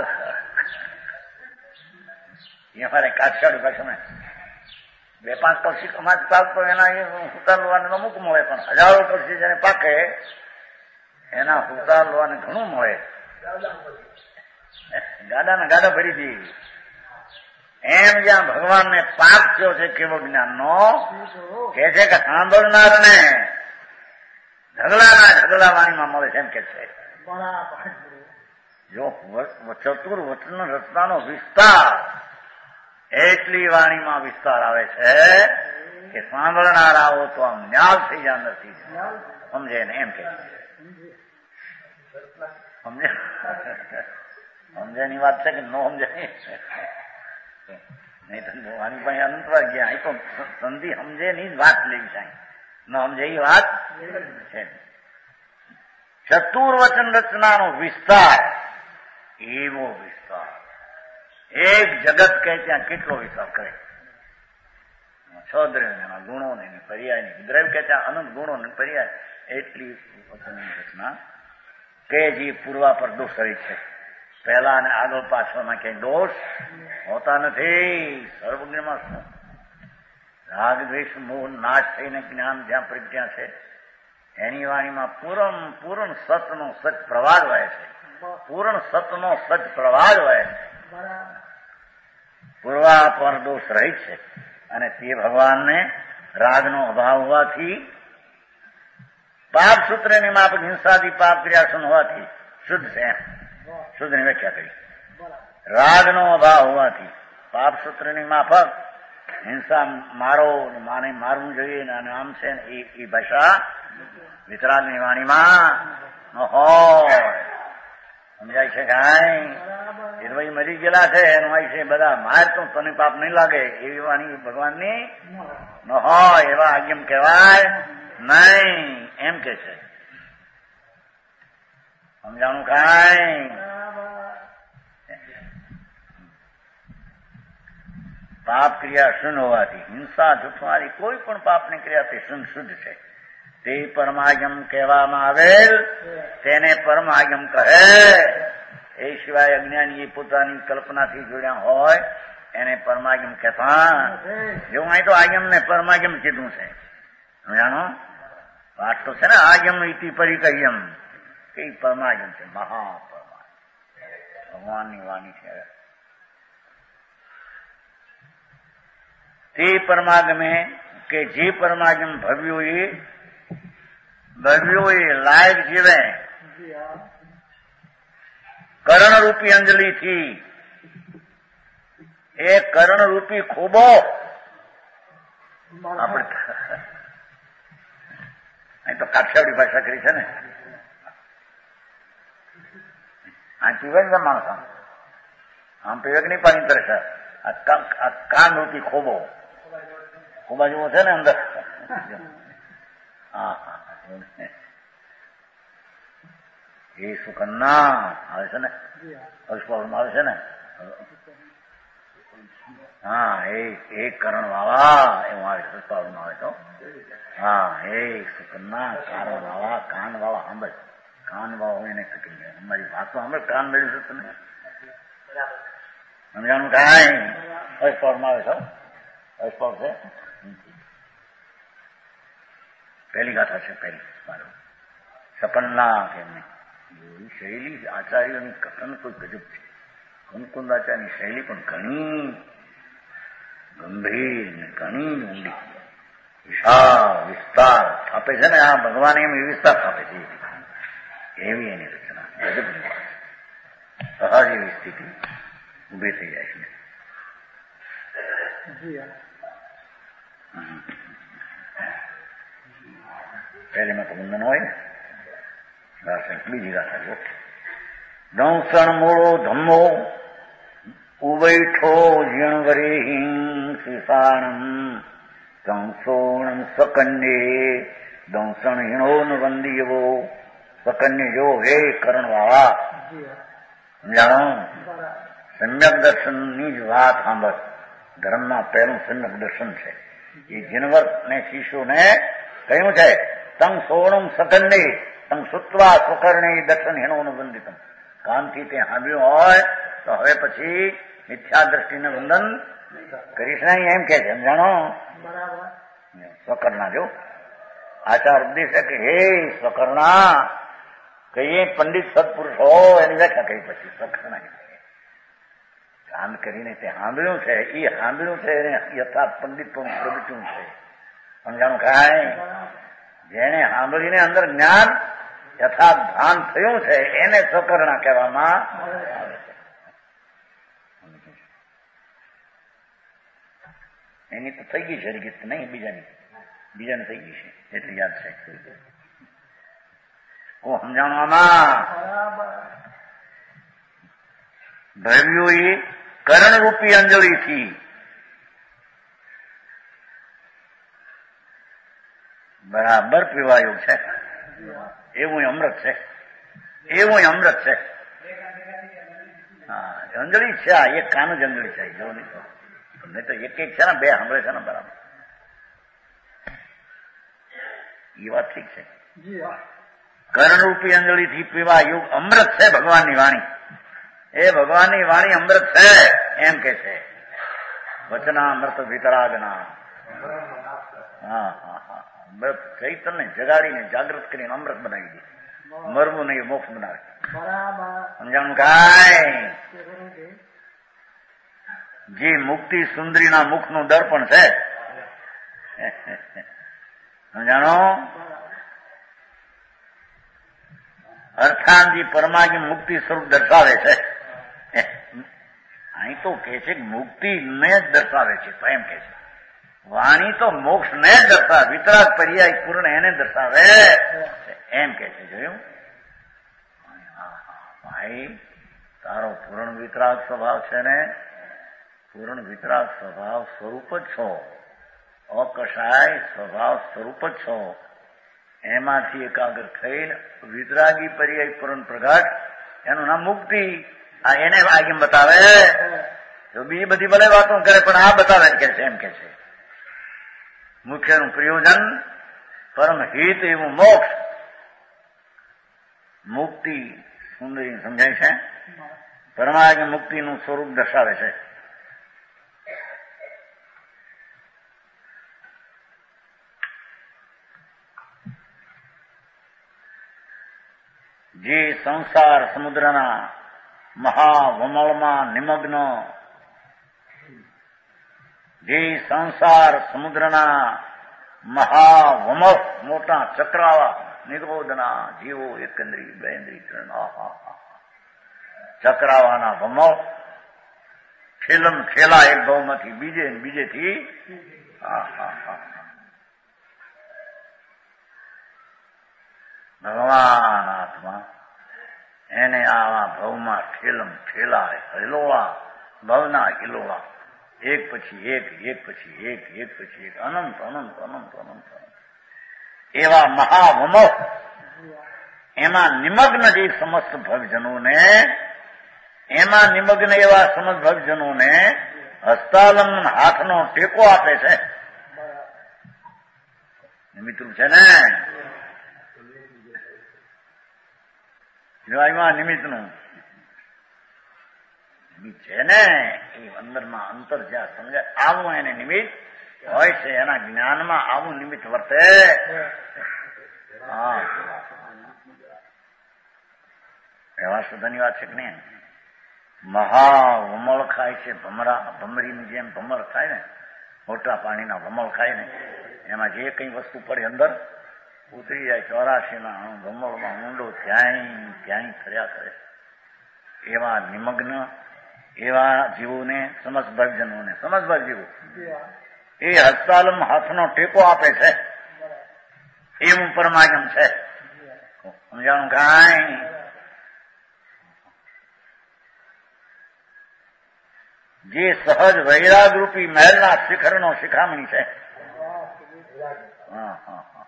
એ અમારે કાઠિયાવાડી ભાષામાં બે પાંચ કળશી અમાજ પાકતો એના ઉતાર લુવારને અમુક મળે પણ હજારો કળશી જેને પાકે એના ઉતાર લુવારને ઘણું મળે. ગાડાના ગાડા ભરી દે એમ જ્યાં ભગવાનને પાપ થયો છે કેવળ જ્ઞાનનો કે છે કે સાંભળનારને ઢગલાના ઢગલા વાણીમાં મળે છે એમ કે છે. જો ચતુર્વચન રચનાનો વિસ્તાર એટલી વાણીમાં વિસ્તાર આવે છે કે સાંભળનારાઓ તો આમ ન્યાલ થઈ જાય નથી સમજે ને એમ કે સમજે સમજેની વાત છે કે નો સમજે નહીં તો આની પાસે અનંતવાર ગયા અહીં તો સંધિ સમજે ની જ વાત લેવી થાય ન સમજે એ વાત છે. ચતુર્વચન રચનાનો વિસ્તાર એવો વિસ્તાર એક જગત કહે ત્યાં કેટલો વિસ્તાર કરે છ દ્રવ્યના ગુણો ને પર્યાય દ્રવ્ય કે ત્યાં અનંત ગુણો ને પર્યાય એટલી વચનની રચના કે જે પૂર્વા પર દોષ રહી છે. પહેલા અને આગળ પાછળમાં ક્યાંય દોષ હોતા નથી. સર્વજ્ઞમાં શું રાગ દ્વેષ મોહ નાશ થઈને જ્ઞાન જ્યાં પ્રજ્ઞા છે એની વાણીમાં પૂર્ણ પૂર્ણ સતનો સચ પ્રવાહ વહે છે. પૂર્ણ સતનો સચ પ્રવાહ વહે છે. પૂર્વા પર દોષ રહી છે અને તે ભગવાનને રાગનો અભાવ હોવાથી પાપ સૂત્રની માફક હિંસાથી પાપ ક્રિયા શુદ્ધ હોવાથી શુદ્ધ છે. શુદ્ધની વ્યાખ્યા કરી. રાગનો અભાવ હોવાથી પાપ સૂત્રની માફક હિંસા મારો માને મારવું જોઈએ અને આમ છે ને એ ભાષા વિતરાગની વાણીમાં ન હોય. સમજાય છે કાંઈ એ ભાઈ મરી ગયેલા છે એનું હોય છે બધા માર તો તને પાપ નહીં લાગે એવી વાણી ભગવાનની ન હોય. એવા આજ્ઞમ કહેવાય નહીં એમ કે છે. સમજાણું કાંઈ પાપ ક્રિયા શૂન્ય હોવાથી હિંસા જૂઠવાળી કોઈ પણ પાપની ક્રિયા તે શુદ્ધ શુદ્ધ છે. તે પરમાગમ કહેવામાં આવેલ તેને પરમાગમ કહે. એ સિવાય અજ્ઞાની પોતાની કલ્પનાથી જોડ્યા હોય એને પરમાગમ કહેતા. જેવું અહીં તો આગમ ને પરમાગમ કીધું છે. જાણો વાત તો છે ને આગમ ઇતિ પરિકયમ કે પરમાગમ છે. મહાપરમા ભગવાનની વાણી છે. તે પરમાગમે કે જે પરમાગમ ભવ્યો એ દ્રવ્યો એ લાયક જીવે કર્ણરૂપી અંજલિથી એ કર્ણરૂપી ખોબો આપણે અહીં તો કાઠિયાવાડી ભાષા કરી છે ને, આ પીવે ને માણસ આમ પીવે નહીં પાણી તરે છે. આ કાન રૂપી ખોબો ખોબા જેવો છે ને અંદર. હા એ સુકન્ના આવે છે ને, અલ્પમાં આવે છે ને. હા એ એ કરણ વાળા એવું આવે છે, અલ્પાવમાં આવે તો. હા એ સુકન્ના કારણ વાળા કાન વાળા સાંભળ, કાન વાળો એને શકી જાય. અમારી વાતો સાંભળ, કાન મેળવ્યું છે તમે સમજાણું કાંઈ અલ્પાવમાં આવે છો. અલ્પાવ છે પહેલી ગાથા છે, પહેલી મારું સપન્ના કેમને શૈલી આચાર્યોની કથન કોઈ ગજબ છે. કુંકુંદાચાર્યની શૈલી પણ ઘણી ગંભીર ને ઘણી ઊંડી વિશાળ વિસ્તાર આપે છે ને. આ ભગવાન એમ વિસ્તાર આપે છે, એવી એની રચના ગજબની વાત. સહજ એવી સ્થિતિ ઉભી થઈ જાય છે. પહેલીમાં તો વંદન હોય ને, બીજી ગાથા જો દંસણ મૂળો ધમ્મો ઉબૈઠો જીણવરે હિંસિસાણમ દંસોણમ સકન્યે દંસણ હીણો ન વંદીયવો. સકન્ય જો હે કરણ વાળા જાણો સમ્યક દર્શનની જ વાત સાંભળ. ધર્મમાં પહેલું સમ્યક દર્શન છે. એ જીનવર ને શિશુને કહ્યું છે તંગ સોણમ સકન્યે તંગ સુત્વા સુકર્ણે દર્શન હીણોનું વંદિતમ. કાનથી તે સાંભળ્યું હોય તો હવે પછી મિથ્યા દ્રષ્ટિને વંદન કરીશ નહીં એમ કે છે. જાણો સ્વકર્ણા જો આચાર ઉપદેશ છે કે હે સ્વકર્ણા કહીએ પંડિત સત્પુરુષ હો એની વ્યાખ્યા કહી પછી સ્વકર્ણા કાન કરીને તે સાંભળ્યું છે. એ સાંભળ્યું છે એને યથાર્થ પંડિત પણ પ્રગટ્યું છે. સમજાણું કાંઈ જેને સાંભળીને અંદર જ્ઞાન યથાર્થ ભાન થયું છે એને સ્વકર્ણા કહેવામાં આવે છે. એની તો થઈ ગઈ છે હરિગીત નહીં, બીજાની બીજાને થઈ ગઈ છે એટલે યાદ છે. ઓ સમજાણવામાં દ્રવ્યોએ કર્ણરૂપી અંજલિથી બરાબર પીવાયું છે. એવું અમૃત છે, એવું અમૃત છે. હા અંજલિ છે. આ એક કાન જ અંજલિ છે. જો નહીં તો નહીં તો એક એક છે ને બે સાંભળે છે ને બરાબર. એ વાત ઠીક છે. કર્ણરૂપી અંજલિથી પીવાયું અમૃત છે ભગવાનની વાણી. એ ભગવાનની વાણી અમૃત છે એમ કે છે. વચના અમૃત વિતરાગના. હા હા હા અમૃત ચૈતન્ય જગાડીને જાગૃત કરીને અમૃત બનાવી દે. મરવું નહીં મોક્ષ બનાવે. સમજાણું કાંઈ જે મુક્તિ સુંદરીના મુખનું દર્પણ છે. સમજાણો અર્થાંજી પરમાગી મુક્તિ સ્વરૂપ દર્શાવે છે. અહીં તો કે છે મુક્તિને જ દર્શાવે છે તો એમ કે છે. વાણી તો મોક્ષ ને જ દર્શાવે, વિતરાગ પર્યાય પૂર્ણ એને દર્શાવે એમ કે છે. જોયું ભાઈ તારો પૂર્ણ વિતરાગ સ્વભાવ છે ને, પૂર્ણ વિતરાગ સ્વભાવ સ્વરૂપ જ છો, અકશાય સ્વભાવ સ્વરૂપ જ છો. એમાંથી એકાગ્ર થઈને વિતરાગી પર્યાય પૂર્ણ પ્રગટ એનું નામ મુક્તિ. આ એને આગેમ બતાવે. જો બી બધી ભલે વાતો કરે પણ આ બતાવે કે છે એમ કે છે મુખ્યનું પ્રયોજન પરમ હિત એવું મોક્ષ મુક્તિ સુંદરી સમજાય છે. પરમાગી મુક્તિનું સ્વરૂપ દર્શાવે છે. જે સંસાર સમુદ્રના મહાવમળમાં નિમગ્ન, જે સંસાર સમુદ્રના મહાવમળ મોટા ચક્રાવા નિગોદના જીવો એકંદરી બેન્દ્રી ત્રણ આહા ચક્રાવાના ભમો ખેલમ ખેલા એક ભાવમાંથી બીજે બીજેથી ભગવાન આત્મા એને આવા ભવમાં ઠેલમ ઠેલાય હિલોળા ભવના હિલોળા એક પછી એક એક પછી એક એક પછી એક અનંત અનંત અનંત અનંત એવા મહાવમો એમાં નિમગ્ન જે સમસ્ત ભક્તજનોને એમાં નિમગ્ન એવા સમસ્ત ભક્તજનોને હસ્તાલંબન હાથનો ટેકો આપે છે. નિમિત્તરૂપ છે ને એમાં નિમિત્તનું નિમિત્ત છે ને એ અંદરમાં અંતર જ્યાં સમજાય આવું એને નિમિત્ત હોય છે. એના જ્ઞાનમાં આવું નિમિત્ત વર્તે. હા એવા શુદ્ધની વાત છે કે નહીં. મહા વમળ ખાય છે ભમરા ભમરીની જેમ ભમર ખાય ને મોટા પાણીના ભમળ ખાય ને એમાં જે કઈ વસ્તુ પડે અંદર ઉતરી જાય. ચોરાશીના ભમળમાં ઊંડો ક્યાંય ક્યાંય ફર્યા કરે. એવા નિમગ્ન એવા જીવોને સમસ્ત ભક્તજનોને સમસ્ત ભક્ત જીવો એ હસ્તાલમ હાથનો ટેકો આપે છે. એવું પરમાગમ છે. સમજાણું કાંઈ જે સહજ વૈરાગ રૂપી મહેલના શિખરનો શિખામણી છે. હા હા હા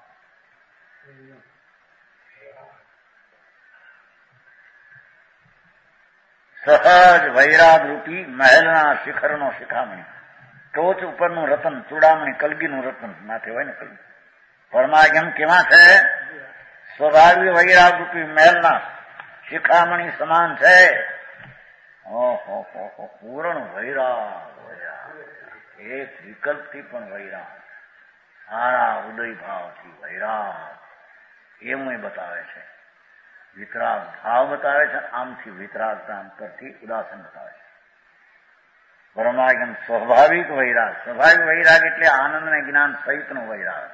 સહજ વૈરાગ રૂપી મહેલના શિખરનો શિખામણી. ટોચ ઉપરનું રતન ચૂડામણી કલગીનું રતન માથે હોય ને કલગી. પરમાગમ કેવા છે? સ્વાભાવિક વૈરાગ રૂપી મહેલના શિખામણી સમાન છે. ઓહો પૂર્ણ વૈરાગ એક વિકલ્પથી પણ વૈરાગ સારા ઉદય ભાવથી વૈરાગ એવું એ બતાવે છે. વિતરાગ ભાવ બતાવે છે. આમથી વિતરાગતા અંતરથી ઉદાસન બતાવે છે. પરમાગમ સ્વાભાવિક વૈરાગ. સ્વાભાવિક વૈરાગ એટલે આનંદ અને જ્ઞાન સહિતનો વૈરાગ.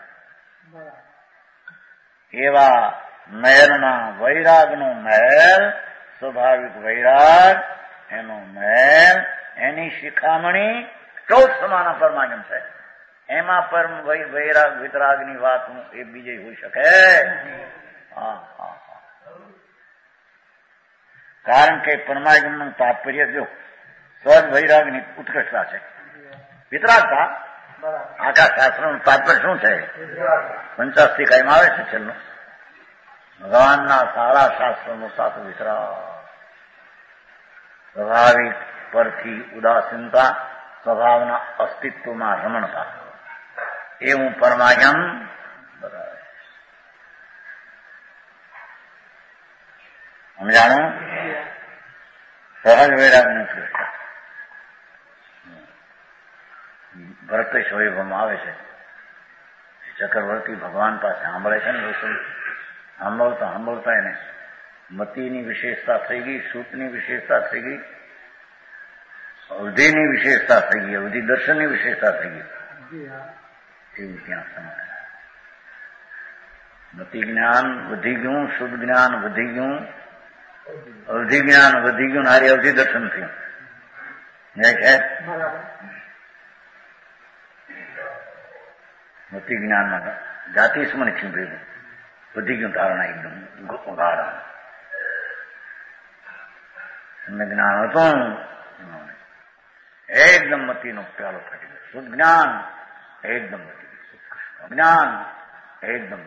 એવા મહેલના વૈરાગનો મહેલ સ્વાભાવિક વૈરાગ એનો મહેલ એની શિખામણી ચૌદ સમાના પરમાગમ છે. એમાં પરમ વૈરાગ વિતરાગની વાત હું એ બીજે હોઈ શકે. હા હા કારણ કે પરમાગમનું તાત્પર્ય જો સહજ વૈરાગની ઉત્કૃષ્ટતા છે. વિતરાગતા આખા શાસ્ત્રનું તાત્પર્ય શું છે? પંચાસી કાયમ આવે છે છેલ્લું ભગવાનના સારા શાસ્ત્રનું સાચું વિતરાગ. સ્વાભાવિક પરથી ઉદાસીનતા સ્વભાવના અસ્તિત્વમાં રમણતા એવું પરમાગમ બતાવે. સમજાણું? સહજ વૈરાગની ઉત્કૃષ્ટતા ભરત શોયભમાં આવે છે. ચક્રવર્તી ભગવાન પાસે સાંભળે છે ને રસોઈ સાંભળતા સાંભળતા એને મતિની વિશેષતા થઈ ગઈ, સૂતની વિશેષતા થઈ ગઈ, અવધિની વિશેષતા થઈ ગઈ, અવધિ દર્શનની વિશેષતા થઈ ગઈ. એવું ત્યાં સમજાય. મતિ જ્ઞાન વધી ગયું, શુદ્ધ જ્ઞાન વધી ગયું, અવધિ જ્ઞાન વધી ગયું, હારી અવધિ દર્શન થયું. છે મતિ જ્ઞાનમાં જાતિ સ્મરણ થયું ભેગું વધી ગયું. ધારણા એકદમ ગાઢ જ્ઞાન હતું એકદમ મતીનો પ્યાલો ફાટી ગયો. શુદ્ધ જ્ઞાન એકદમ મતી જ્ઞાન એકદમ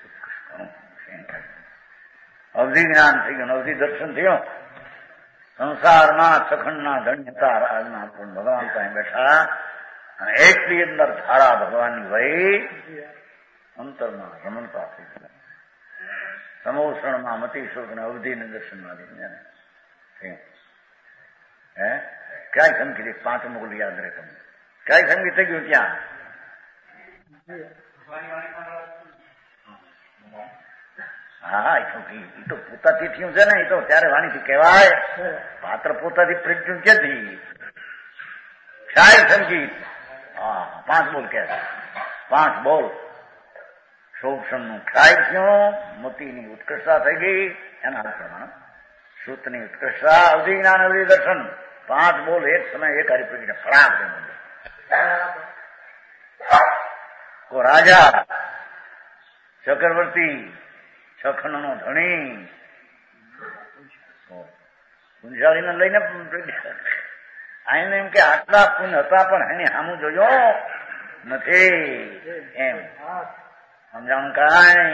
અવધિ જ્ઞાન થઈ ગયું, અવધિ દર્શન થયું. સંસારના સખંડના ધન્યતા રાજના પણ ભગવાન પાસે બેઠા અને એકની અંદર ધારા ભગવાનની વહી અંતરમાં રમણતા થઈ ગયા. સમોષણમાં મતિ સુખ અને અવધિને દર્શનમાં હે ક્યાંય સંગીત પાંચ મુગલ યાદ રહે તમને. ક્યાંય સંગીત થઈ ગયું ત્યાં હા એ તો પોતાથી થયું છે ને. એ તો ત્યારે વાણીથી કહેવાય. પાત્ર પોતાથી પ્રજ્ઞું ક્યાંથી ક્યાંય સંગીત. હા પાંચ બોલ કે પાંચ બોલ શોભસનનું ક્ષય થયું, મોતીની ઉત્કૃષ્ટતા થઈ ગઈ. એના પ્રમાણે સૂતની ઉત્કૃષ્ટતા, અવધિ જ્ઞાન, અવધિ દર્શન, પાંચ બોલ એક સમય એક હરિપ્રગટ ફરાક કો રાજા ચક્રવર્તી છખનનો ધણી પુંજાળીને લઈને આઈને એમ કે આટલા પુન હતા પણ એને સામું જોયો નથી એમ સમજાણું કાંઈ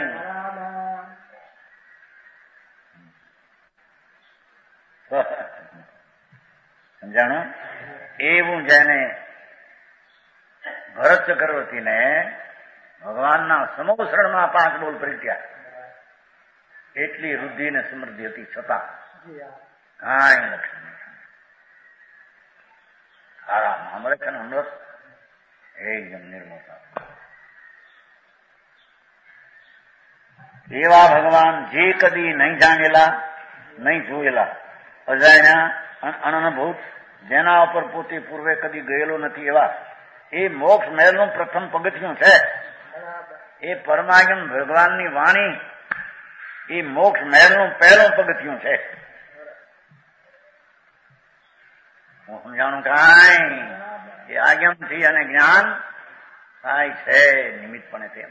સમજાણું એવું જેને ભરત ચક્રવર્તીને ભગવાનના સમોસરણમાં પાંચ બોલ પ્રગટ્યા એટલી વૃદ્ધિ ને સમૃદ્ધિ હતી છતાં કાંઈ નથી. સારા અમૃત અને અમૃત એકદમ નિર્મળતા. એવા ભગવાન જે કદી નહીં જાણેલા, નહીં જોયેલા, અજાણ્યા, અનનુભૂત, જેના ઉપર પોતે પૂર્વે કદી ગયેલો નથી, એવા એ મોક્ષ મહેલનું પ્રથમ પગથિયું છે. એ પરમાગમ ભગવાનની વાણી એ મોક્ષ મહેલનું પહેલું પગથિયું છે. હું સમજાણું કાંઈ એ આગમથી અને જ્ઞાન થાય છે નિમિત્તપણે તેમ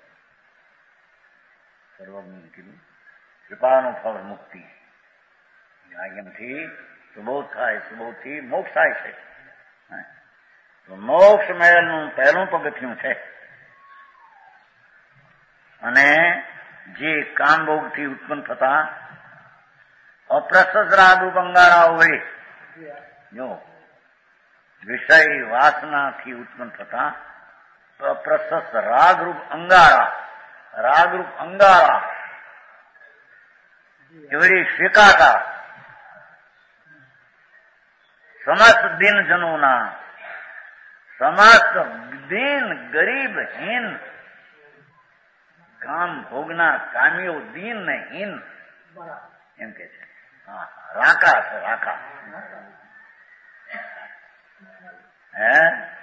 સર્વજ્ઞ કીધું કૃપાનું ફળ મુક્તિ. આગમથી સુબોધ થાય, સુબોધથી મોક્ષ થાય છે. તો મોક્ષ મહેલનું પહેલું પગથિયું છે. અને જે કામભોગથી ઉત્પન્ન થતા અપ્રસત રાગરૂપ અંગારા હોય, જો વિષય વાસનાથી ઉત્પન્ન થતા અપ્રસત રાગરૂપ અંગારા, રાગરૂપ અંગારા એવડી શેકાતા સમસ્ત દિનજનોના, સમસ્ત દિન ગરીબ હીન કામ ભોગના કામીઓ દીન ને હીન એમ કે છે. હા, રાકા છે, રાકા હે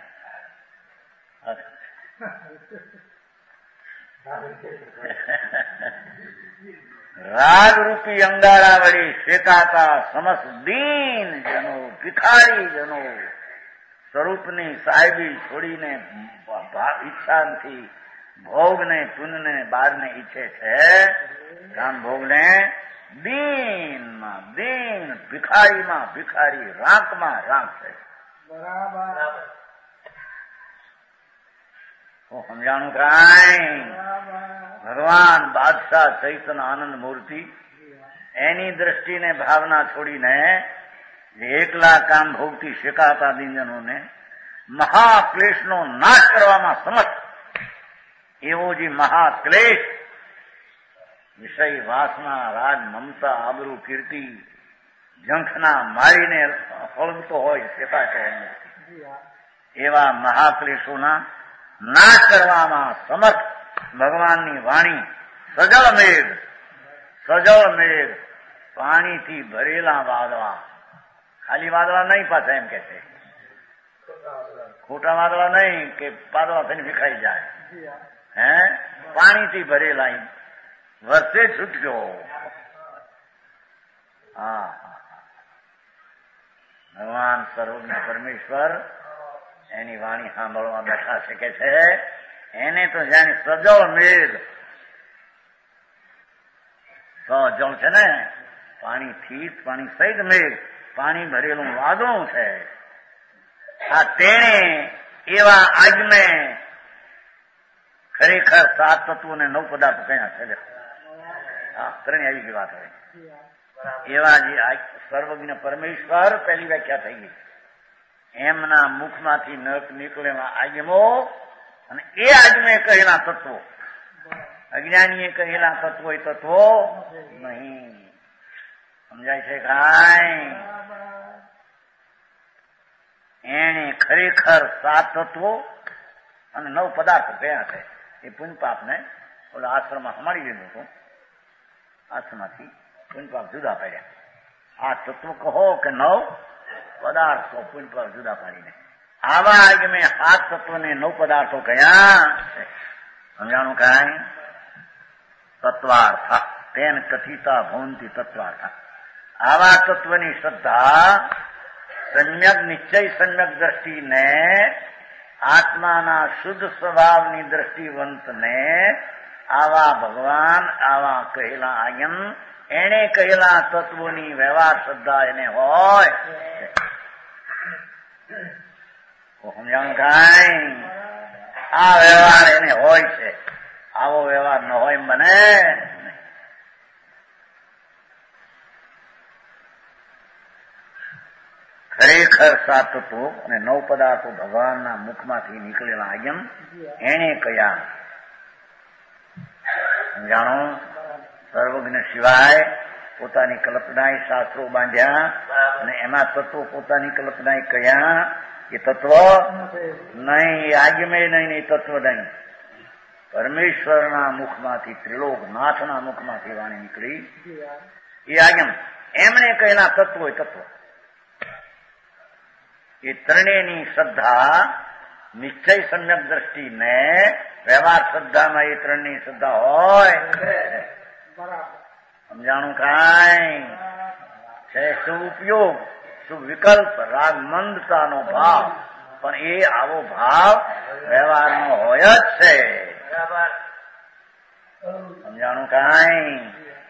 રાગ રૂપી અંગારા વળી શેકાતા સમસ્ત દીન જનો, ભિખારી જનો સ્વરૂપની સાહેબી છોડીને ઈચ્છાથી ભોગને, પુનને, બારને ઈચ્છે છે. કામ ભોગને દીનમાં દીન, ભિખારીમાં ભિખારી, રાંકમાં રાંક છે. બરાબર હું સમજાણું કાંઈ ભગવાન બાદશાહ ચૈતન્ય આનંદ મૂર્તિ એની દ્રષ્ટિને ભાવના છોડીને એકલા કામ ભોગથી શેકાતા દિનજનોને મહાક્લેશનો નાશ કરવામાં સમર્થ એવો જે મહાક્લેશ વિષય વાસના, રાગ, મમતા, આબરૂ, કીર્તિ, જંખના મારીને ફળગતો હોય શેતા છે એવા મહાક્લેશોના નાશ કરવામાં સમર્થ ભગવાનની વાણી સજળ મેઘ, સજળ મેઘ, પાણીથી ભરેલા વાદળા, ખાલી વાદળા નહીં પાછા એમ કે છે, ખોટા વાદળા નહીં કે પાદળા થઈને વિખાઈ જાય, હે પાણીથી ભરેલા વર્ષે છૂટક્યો. હા, ભગવાન સર્વજ્ઞ પરમેશ્વર એની વાણી સાંભળવા બેઠા છે કે છે એને તો જાણે સજળ મેઘ, સજળ છે ને પાણીથી, પાણી સહિત મેઘ, પાણી ભરેલું વાદળું છે. આ તેણે એવા આજ્ઞે ખરેખર સાત તત્વોને નવ પદાર્થો કયા છે. હા, ત્રણે આવી ગઈ વાત હવે. એવા જે સર્વજ્ઞ પરમેશ્વર પહેલી વ્યાખ્યા થઈ ગઈ. એમના મુખમાંથી નીકળેલા આજ્ઞો અને એ આજ્ઞે કહેલા તત્વો, અજ્ઞાનીએ કહેલા તત્વો એ તત્વો નહીં. સમજાય છે કાંઈ? એને ખરેખર સાત તત્વો અને નવ પદાર્થ કયા છે એ પુણ્યપાપ ને ઓલા આશ્રમમાં સમાડી દીધું હતું. આશ્રમમાંથી પુણ્યપાપ જુદા પાડ્યા. આ તત્વ કહો કે નવ પદાર્થો પુણ્યપાપ જુદા પાડીને આવા જ મેં સાત તત્વને નવ પદાર્થો કયા છે. સમજાણું કાંઈ? તત્વાર્થ તેન કથિતા ભવંતી તત્વાર્થ. આવા તત્વની શ્રદ્ધા સમ્યક નિશ્ચય સમ્યક દ્રષ્ટિને આત્માના શુદ્ધ સ્વભાવની દ્રષ્ટિવંતને આવા ભગવાન આવા કહેલા આયમ એને કહેલા તત્વોની વ્યવહાર શ્રદ્ધા એને હોય સમજાણું કાંઈ આ વ્યવહાર એને હોય છે. આવો વ્યવહાર ન હોય મને ખરેખર સાત તત્વો અને નવ પદાર્થો ભગવાનના મુખમાંથી નીકળેલા આયમ એને કયા સમજાણો. સર્વજ્ઞ સિવાય પોતાની કલ્પનાએ શાસ્ત્રો બાંધ્યા અને એમાં તત્વો પોતાની કલ્પનાએ કયા એ તત્વ નહીં, એ આયમે નહીં, એ તત્વ નહીં. પરમેશ્વરના મુખમાંથી ત્રિલોકનાથના મુખમાંથી વાણી નીકળી એ આયમ એમણે કહેલા તત્વો એ તત્વ. એ ત્રણેયની શ્રદ્ધા નિશ્ચય સમ્યક દ્રષ્ટિને વ્યવહાર શ્રદ્ધામાં એ ત્રણની શ્રદ્ધા હોય સમજાણું કાંઈ છે. શું ઉપયોગ શું વિકલ્પ રાગ મંદતાનો ભાવ પણ એ આવો ભાવ વ્યવહારનો હોય જ છે સમજાણું કાંઈ.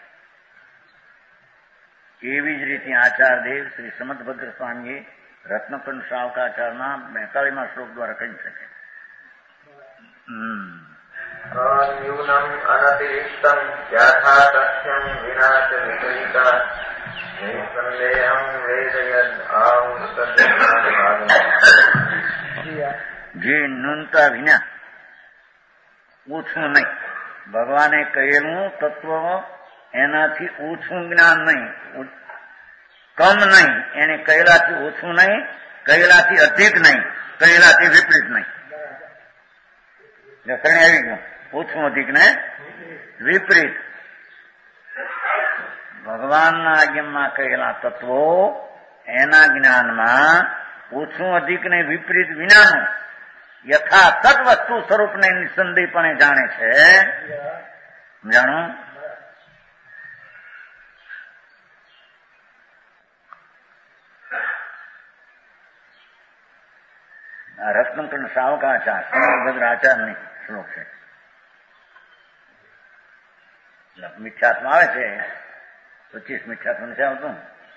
એવી જ રીતે આચાર્યદેવ શ્રી સમદભદ્ર સ્વામીએ રત્નકંડ શાવકાચારના બેતાળીમાં શ્લોક દ્વારા કહી શકે. ન્યૂનમ અનતિરિક્તમ યથા તથ્યમ વિના ચ વિપરીતા નિસંદેહમ વેદયદ આમ. જે ન્યૂનતા વિના ઓછું નહીં, ભગવાને કહેલું તત્વ એનાથી ઓછું જ્ઞાન નહીં, કમ નહીં, એને કહેલાથી ઓછું નહીં, કહેલાથી અધિક નહીં, કહેલાથી વિપરીત નહીં. લક્ષણે આવી ગયું ઓછું અધિક ને વિપરીત. ભગવાનના આજ્ઞામાં કહેલા તત્વો એના જ્ઞાનમાં ઓછું અધિક ને વિપરીત વિનાનું યથા તદ વસ્તુ સ્વરૂપને નિસંદેહપણે જાણે છે. જાણો આ રત્નકંડ શાવકાચાર સમદભદ્ર આચાર્યની શ્લોક છે. મિથ્યાત્મ આવે છે પચીસ મિથ્યાત્મ નથી આવતું.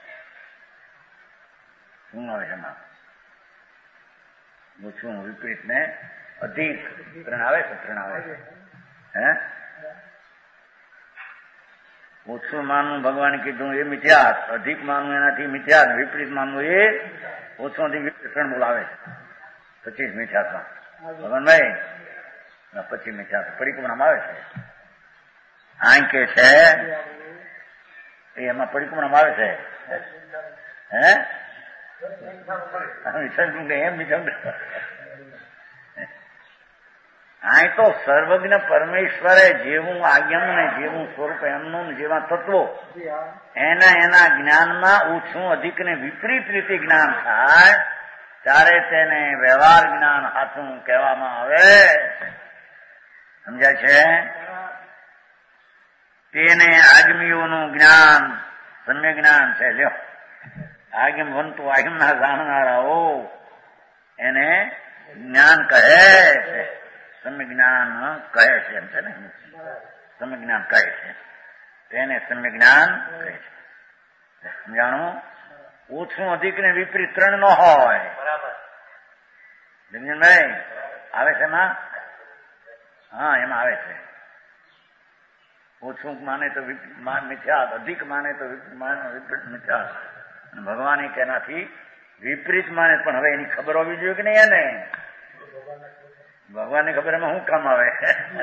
શું આવે છે એમાં ઓછું વિપરીત ને અધિક ત્રણ આવે છે. ત્રણ આવે છે હે ઓછું માનવું ભગવાને કીધું એ મિથ્યાત, અધિક માનવું એનાથી મિથ્યાત, વિપરીત માનવું એ ઓછું અધિક વિપરીત ત્રણ બોલ આવે છે. પચીસ મિથ્યાત્મા ભગવાનભાઈ પચીસ મિથ્યાત્મા પરિક્રમણામાં આવે છે. આંકે છે એ એમાં પરિક્રમણામાં આવે છે હે એમ આ તો સર્વજ્ઞ પરમેશ્વરે જેવું આગમ ને જેવું સ્વરૂપ એમનું જેવા તત્વો એના એના જ્ઞાનમાં ઓછું અધિક ને વિપરીત રીતે જ્ઞાન થાય ત્યારે તેને વ્યવહાર જ્ઞાન હાથું કહેવામાં આવે. સમજાય છે? તેને આગમીઓનું જ્ઞાન સમ્ય જ્ઞાન છે. લ્યો આગમ વંતુ આગમના જાણનારાઓ એને જ્ઞાન કહે છે, સમ્ય જ્ઞાન કહે છે. એમ છે ને, સમ્ય જ્ઞાન કહે છે તેને સમ્ય જ્ઞાન કહે છે. સમજાણું? ઓછું અધિક ને વિપરીત ત્રણ નો હોય. જંજનભાઈ આવે છે એમાં? હા એમાં આવે છે. ઓછું માને તો મિથ્યાત, અધિક માને તો વિપરીત મિથ્યાત. ભગવાન તેનાથી વિપરીત માને પણ હવે એની ખબર હોવી જોઈએ કે નહીં? એને ભગવાનની ખબર એમાં શું કામ આવે?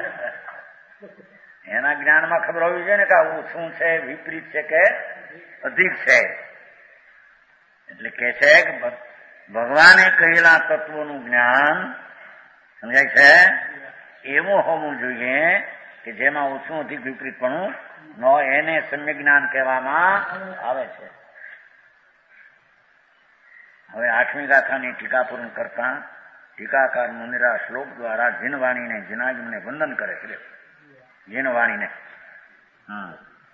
એના જ્ઞાનમાં ખબર હોવી જોઈએ ને કે આવું શું છે, વિપરીત છે કે અધિક છે. એટલે કે છે કે ભગવાને કહેલા તત્વોનું જ્ઞાન સમજાય છે એવું હોવું જોઈએ કે જેમાં ઓછું અધિક વિપરીતપણું ન હોય. એને સમ્ય જ્ઞાન કહેવામાં આવે છે. હવે આઠમી ગાથાની ટીકા પૂર્ણ કરતા ટીકાકાર મુનિરા શ્લોક દ્વારા જીનવાણીને જીનાગમને વંદન કરે છે. જીનવાણીને હમ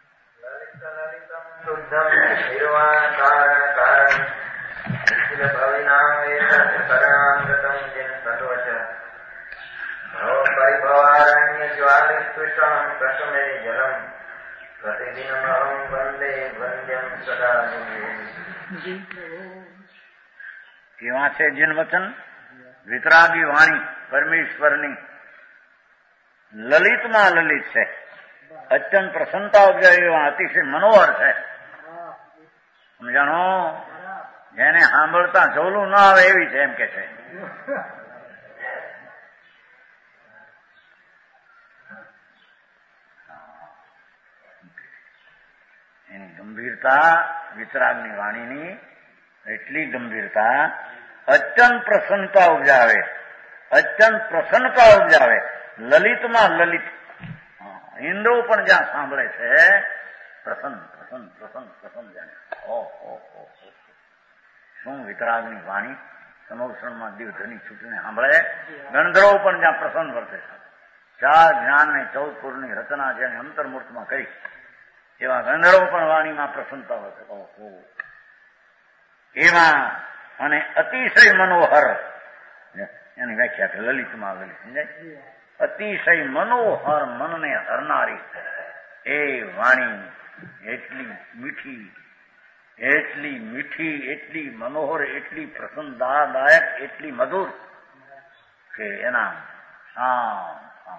શુદ્ધમ નિર્વાણ કારણ કારણ ભવિનામ કરણામૃતમ જેન સર્વચ ભવ પરિભવારણ્ય જ્વાલિસ્પૃશમ પ્રસમે જલમ પ્રતિદિનમહં વંદે વંદ્યમ સદા એવા છે જીન વચન વિતરાગી વાણી પરમેશ્વરની લલિતમાં લલિત છે, અત્યંત પ્રસન્નતા ઉપજાવે એવા અતિશય મનોહર છે. સમજાણો? જેને સાંભળતા જોલું ના આવે એવી છે એમ કે છે. એની ગંભીરતા વિતરાગની વાણીની એટલી ગંભીરતા અત્યંત પ્રસન્નતા ઉપજાવે, અત્યંત પ્રસન્નતા ઉપજાવે, લલિતમાં લલિત. ઇન્દ્રો પણ જ્યાં સાંભળે છે પ્રસન્ન પ્રસન્ન પ્રસન્ન પ્રસન્ન જાણે ઓહો શું વિતરાગની વાણી સમોષણમાં દીવધની છૂટીને સાંભળે. ગંધર્વો પણ જ્યાં પ્રસન્ન વર્તે છે. ચાર જ્ઞાન ને ચૌદ પુરની રચના જેને અંતર્મૂર્તમાં કરી એવા ગંધર્વો પણ વાણીમાં પ્રસન્નતા વર્તે. ઓહો એમાં અને અતિશય મનોહર એની વ્યાખ્યા છે લલિતમાં લલિત. સમજાય? અતિશય મનોહર મનને હરનારી એ વાણી એટલી મીઠી, એટલી મીઠી, એટલી મનોહર, એટલી પ્રસન્નતાદાયક, એટલી મધુર કે એના શામ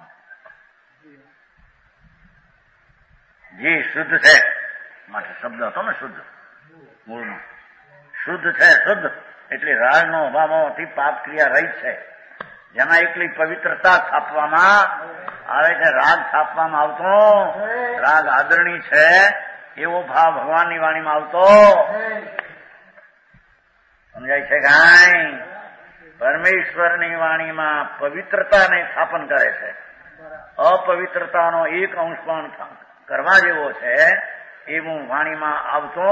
જે શુદ્ધ છે માટે શબ્દ હતો ને શુદ્ધ મૂળમાં શુદ્ધ છે. શુદ્ધ એટલે રાગનો અભાવથી પાપ ક્રિયા રહિત છે. જેમાં એકલી પવિત્રતા સ્થાપવામાં આવે છે, રાગ સ્થાપવામાં આવતો, રાગ આદરણી છે એવો ભાવ ભગવાનની વાણીમાં આવતો. સમજાય છે કાંઈ? પરમેશ્વરની વાણીમાં પવિત્રતાને સ્થાપન કરે છે. અપવિત્રતાનો એક અંશ પણ કરવા જેવો છે એવું વાણીમાં આવતો.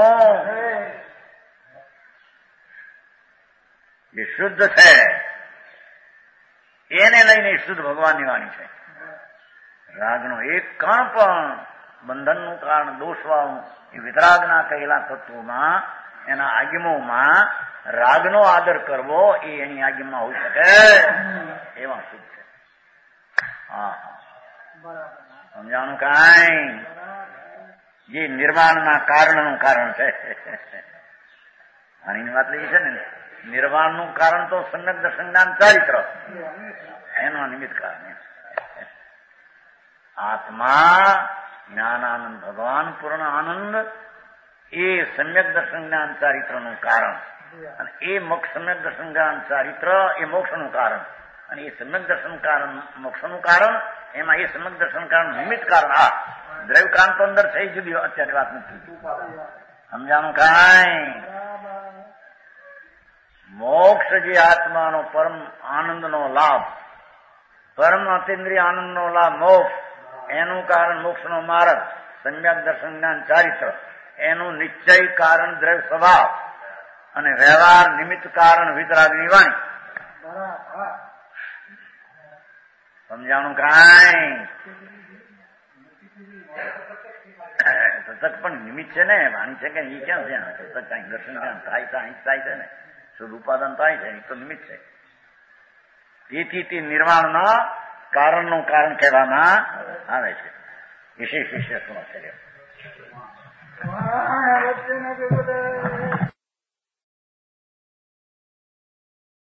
જે શુદ્ધ છે એને લઈને શુદ્ધ ભગવાનની વાણી છે. રાગનો એક કણ પણ બંધનનું કારણ દોષવાળું એ વિતરાગના કહેલા તત્વોમાં, એના આગમોમાં રાગનો આદર કરવો એ એની આગમમાં હોઈ શકે એવા શુદ્ધ છે. હા સમજાણું કાંઈ? જે નિર્વાણના કારણનું કારણ છે. વાણીની વાત લઈ છે ને, નિર્વાણનું કારણ તો સમ્યક દર્શન જ્ઞાન ચારિત્ર એનું નિમિત્ત કારણ. આત્મા જ્ઞાનાનંદ ભગવાન પૂર્ણ આનંદ એ સમ્યક દર્શન જ્ઞાન ચારિત્રનું કારણ, અને એ મોક્ષ સમ્યક દર્શન જ્ઞાન ચારિત્ર એ મોક્ષનું કારણ, અને એ સમ્યક દર્શન કારણ મોક્ષનું કારણ. એમાં એ સમ્યક દર્શન કારણ નિમિત્ત કારણ આ દ્રવ્ય કારણ તો અંદર થઈ જુદી અત્યારે વાત નથી. સમજાણું કાંઈ? મોક્ષ જે આત્માનો પરમ આનંદનો લાભ, પરમ અતિન્દ્રિય આનંદનો લાભ મોક્ષ, એનું કારણ મોક્ષનો માર્ગ સમ્યક દર્શન જ્ઞાન ચારિત્ર, એનું નિશ્ચય કારણ દ્રવ્ય સ્વભાવ, અને વ્યવહાર નિમિત્ત કારણ વિતરાગની વાણી. સમજાણું કાંઈ? સતત પણ નિમિત્ત છે ને, વાણી છે કે એ ક્યાં છે? સતત કઈ દર્શન ક્યાં થાય છે? અહીં થાય છે ને, શુદ્ધ ઉપાદન થાય છે, એ તો નિમિત્ત છે. તેથી તે નિર્વાણના કારણનું કારણ કહેવામાં આવે છે. વિશેષ વિશેષ છે.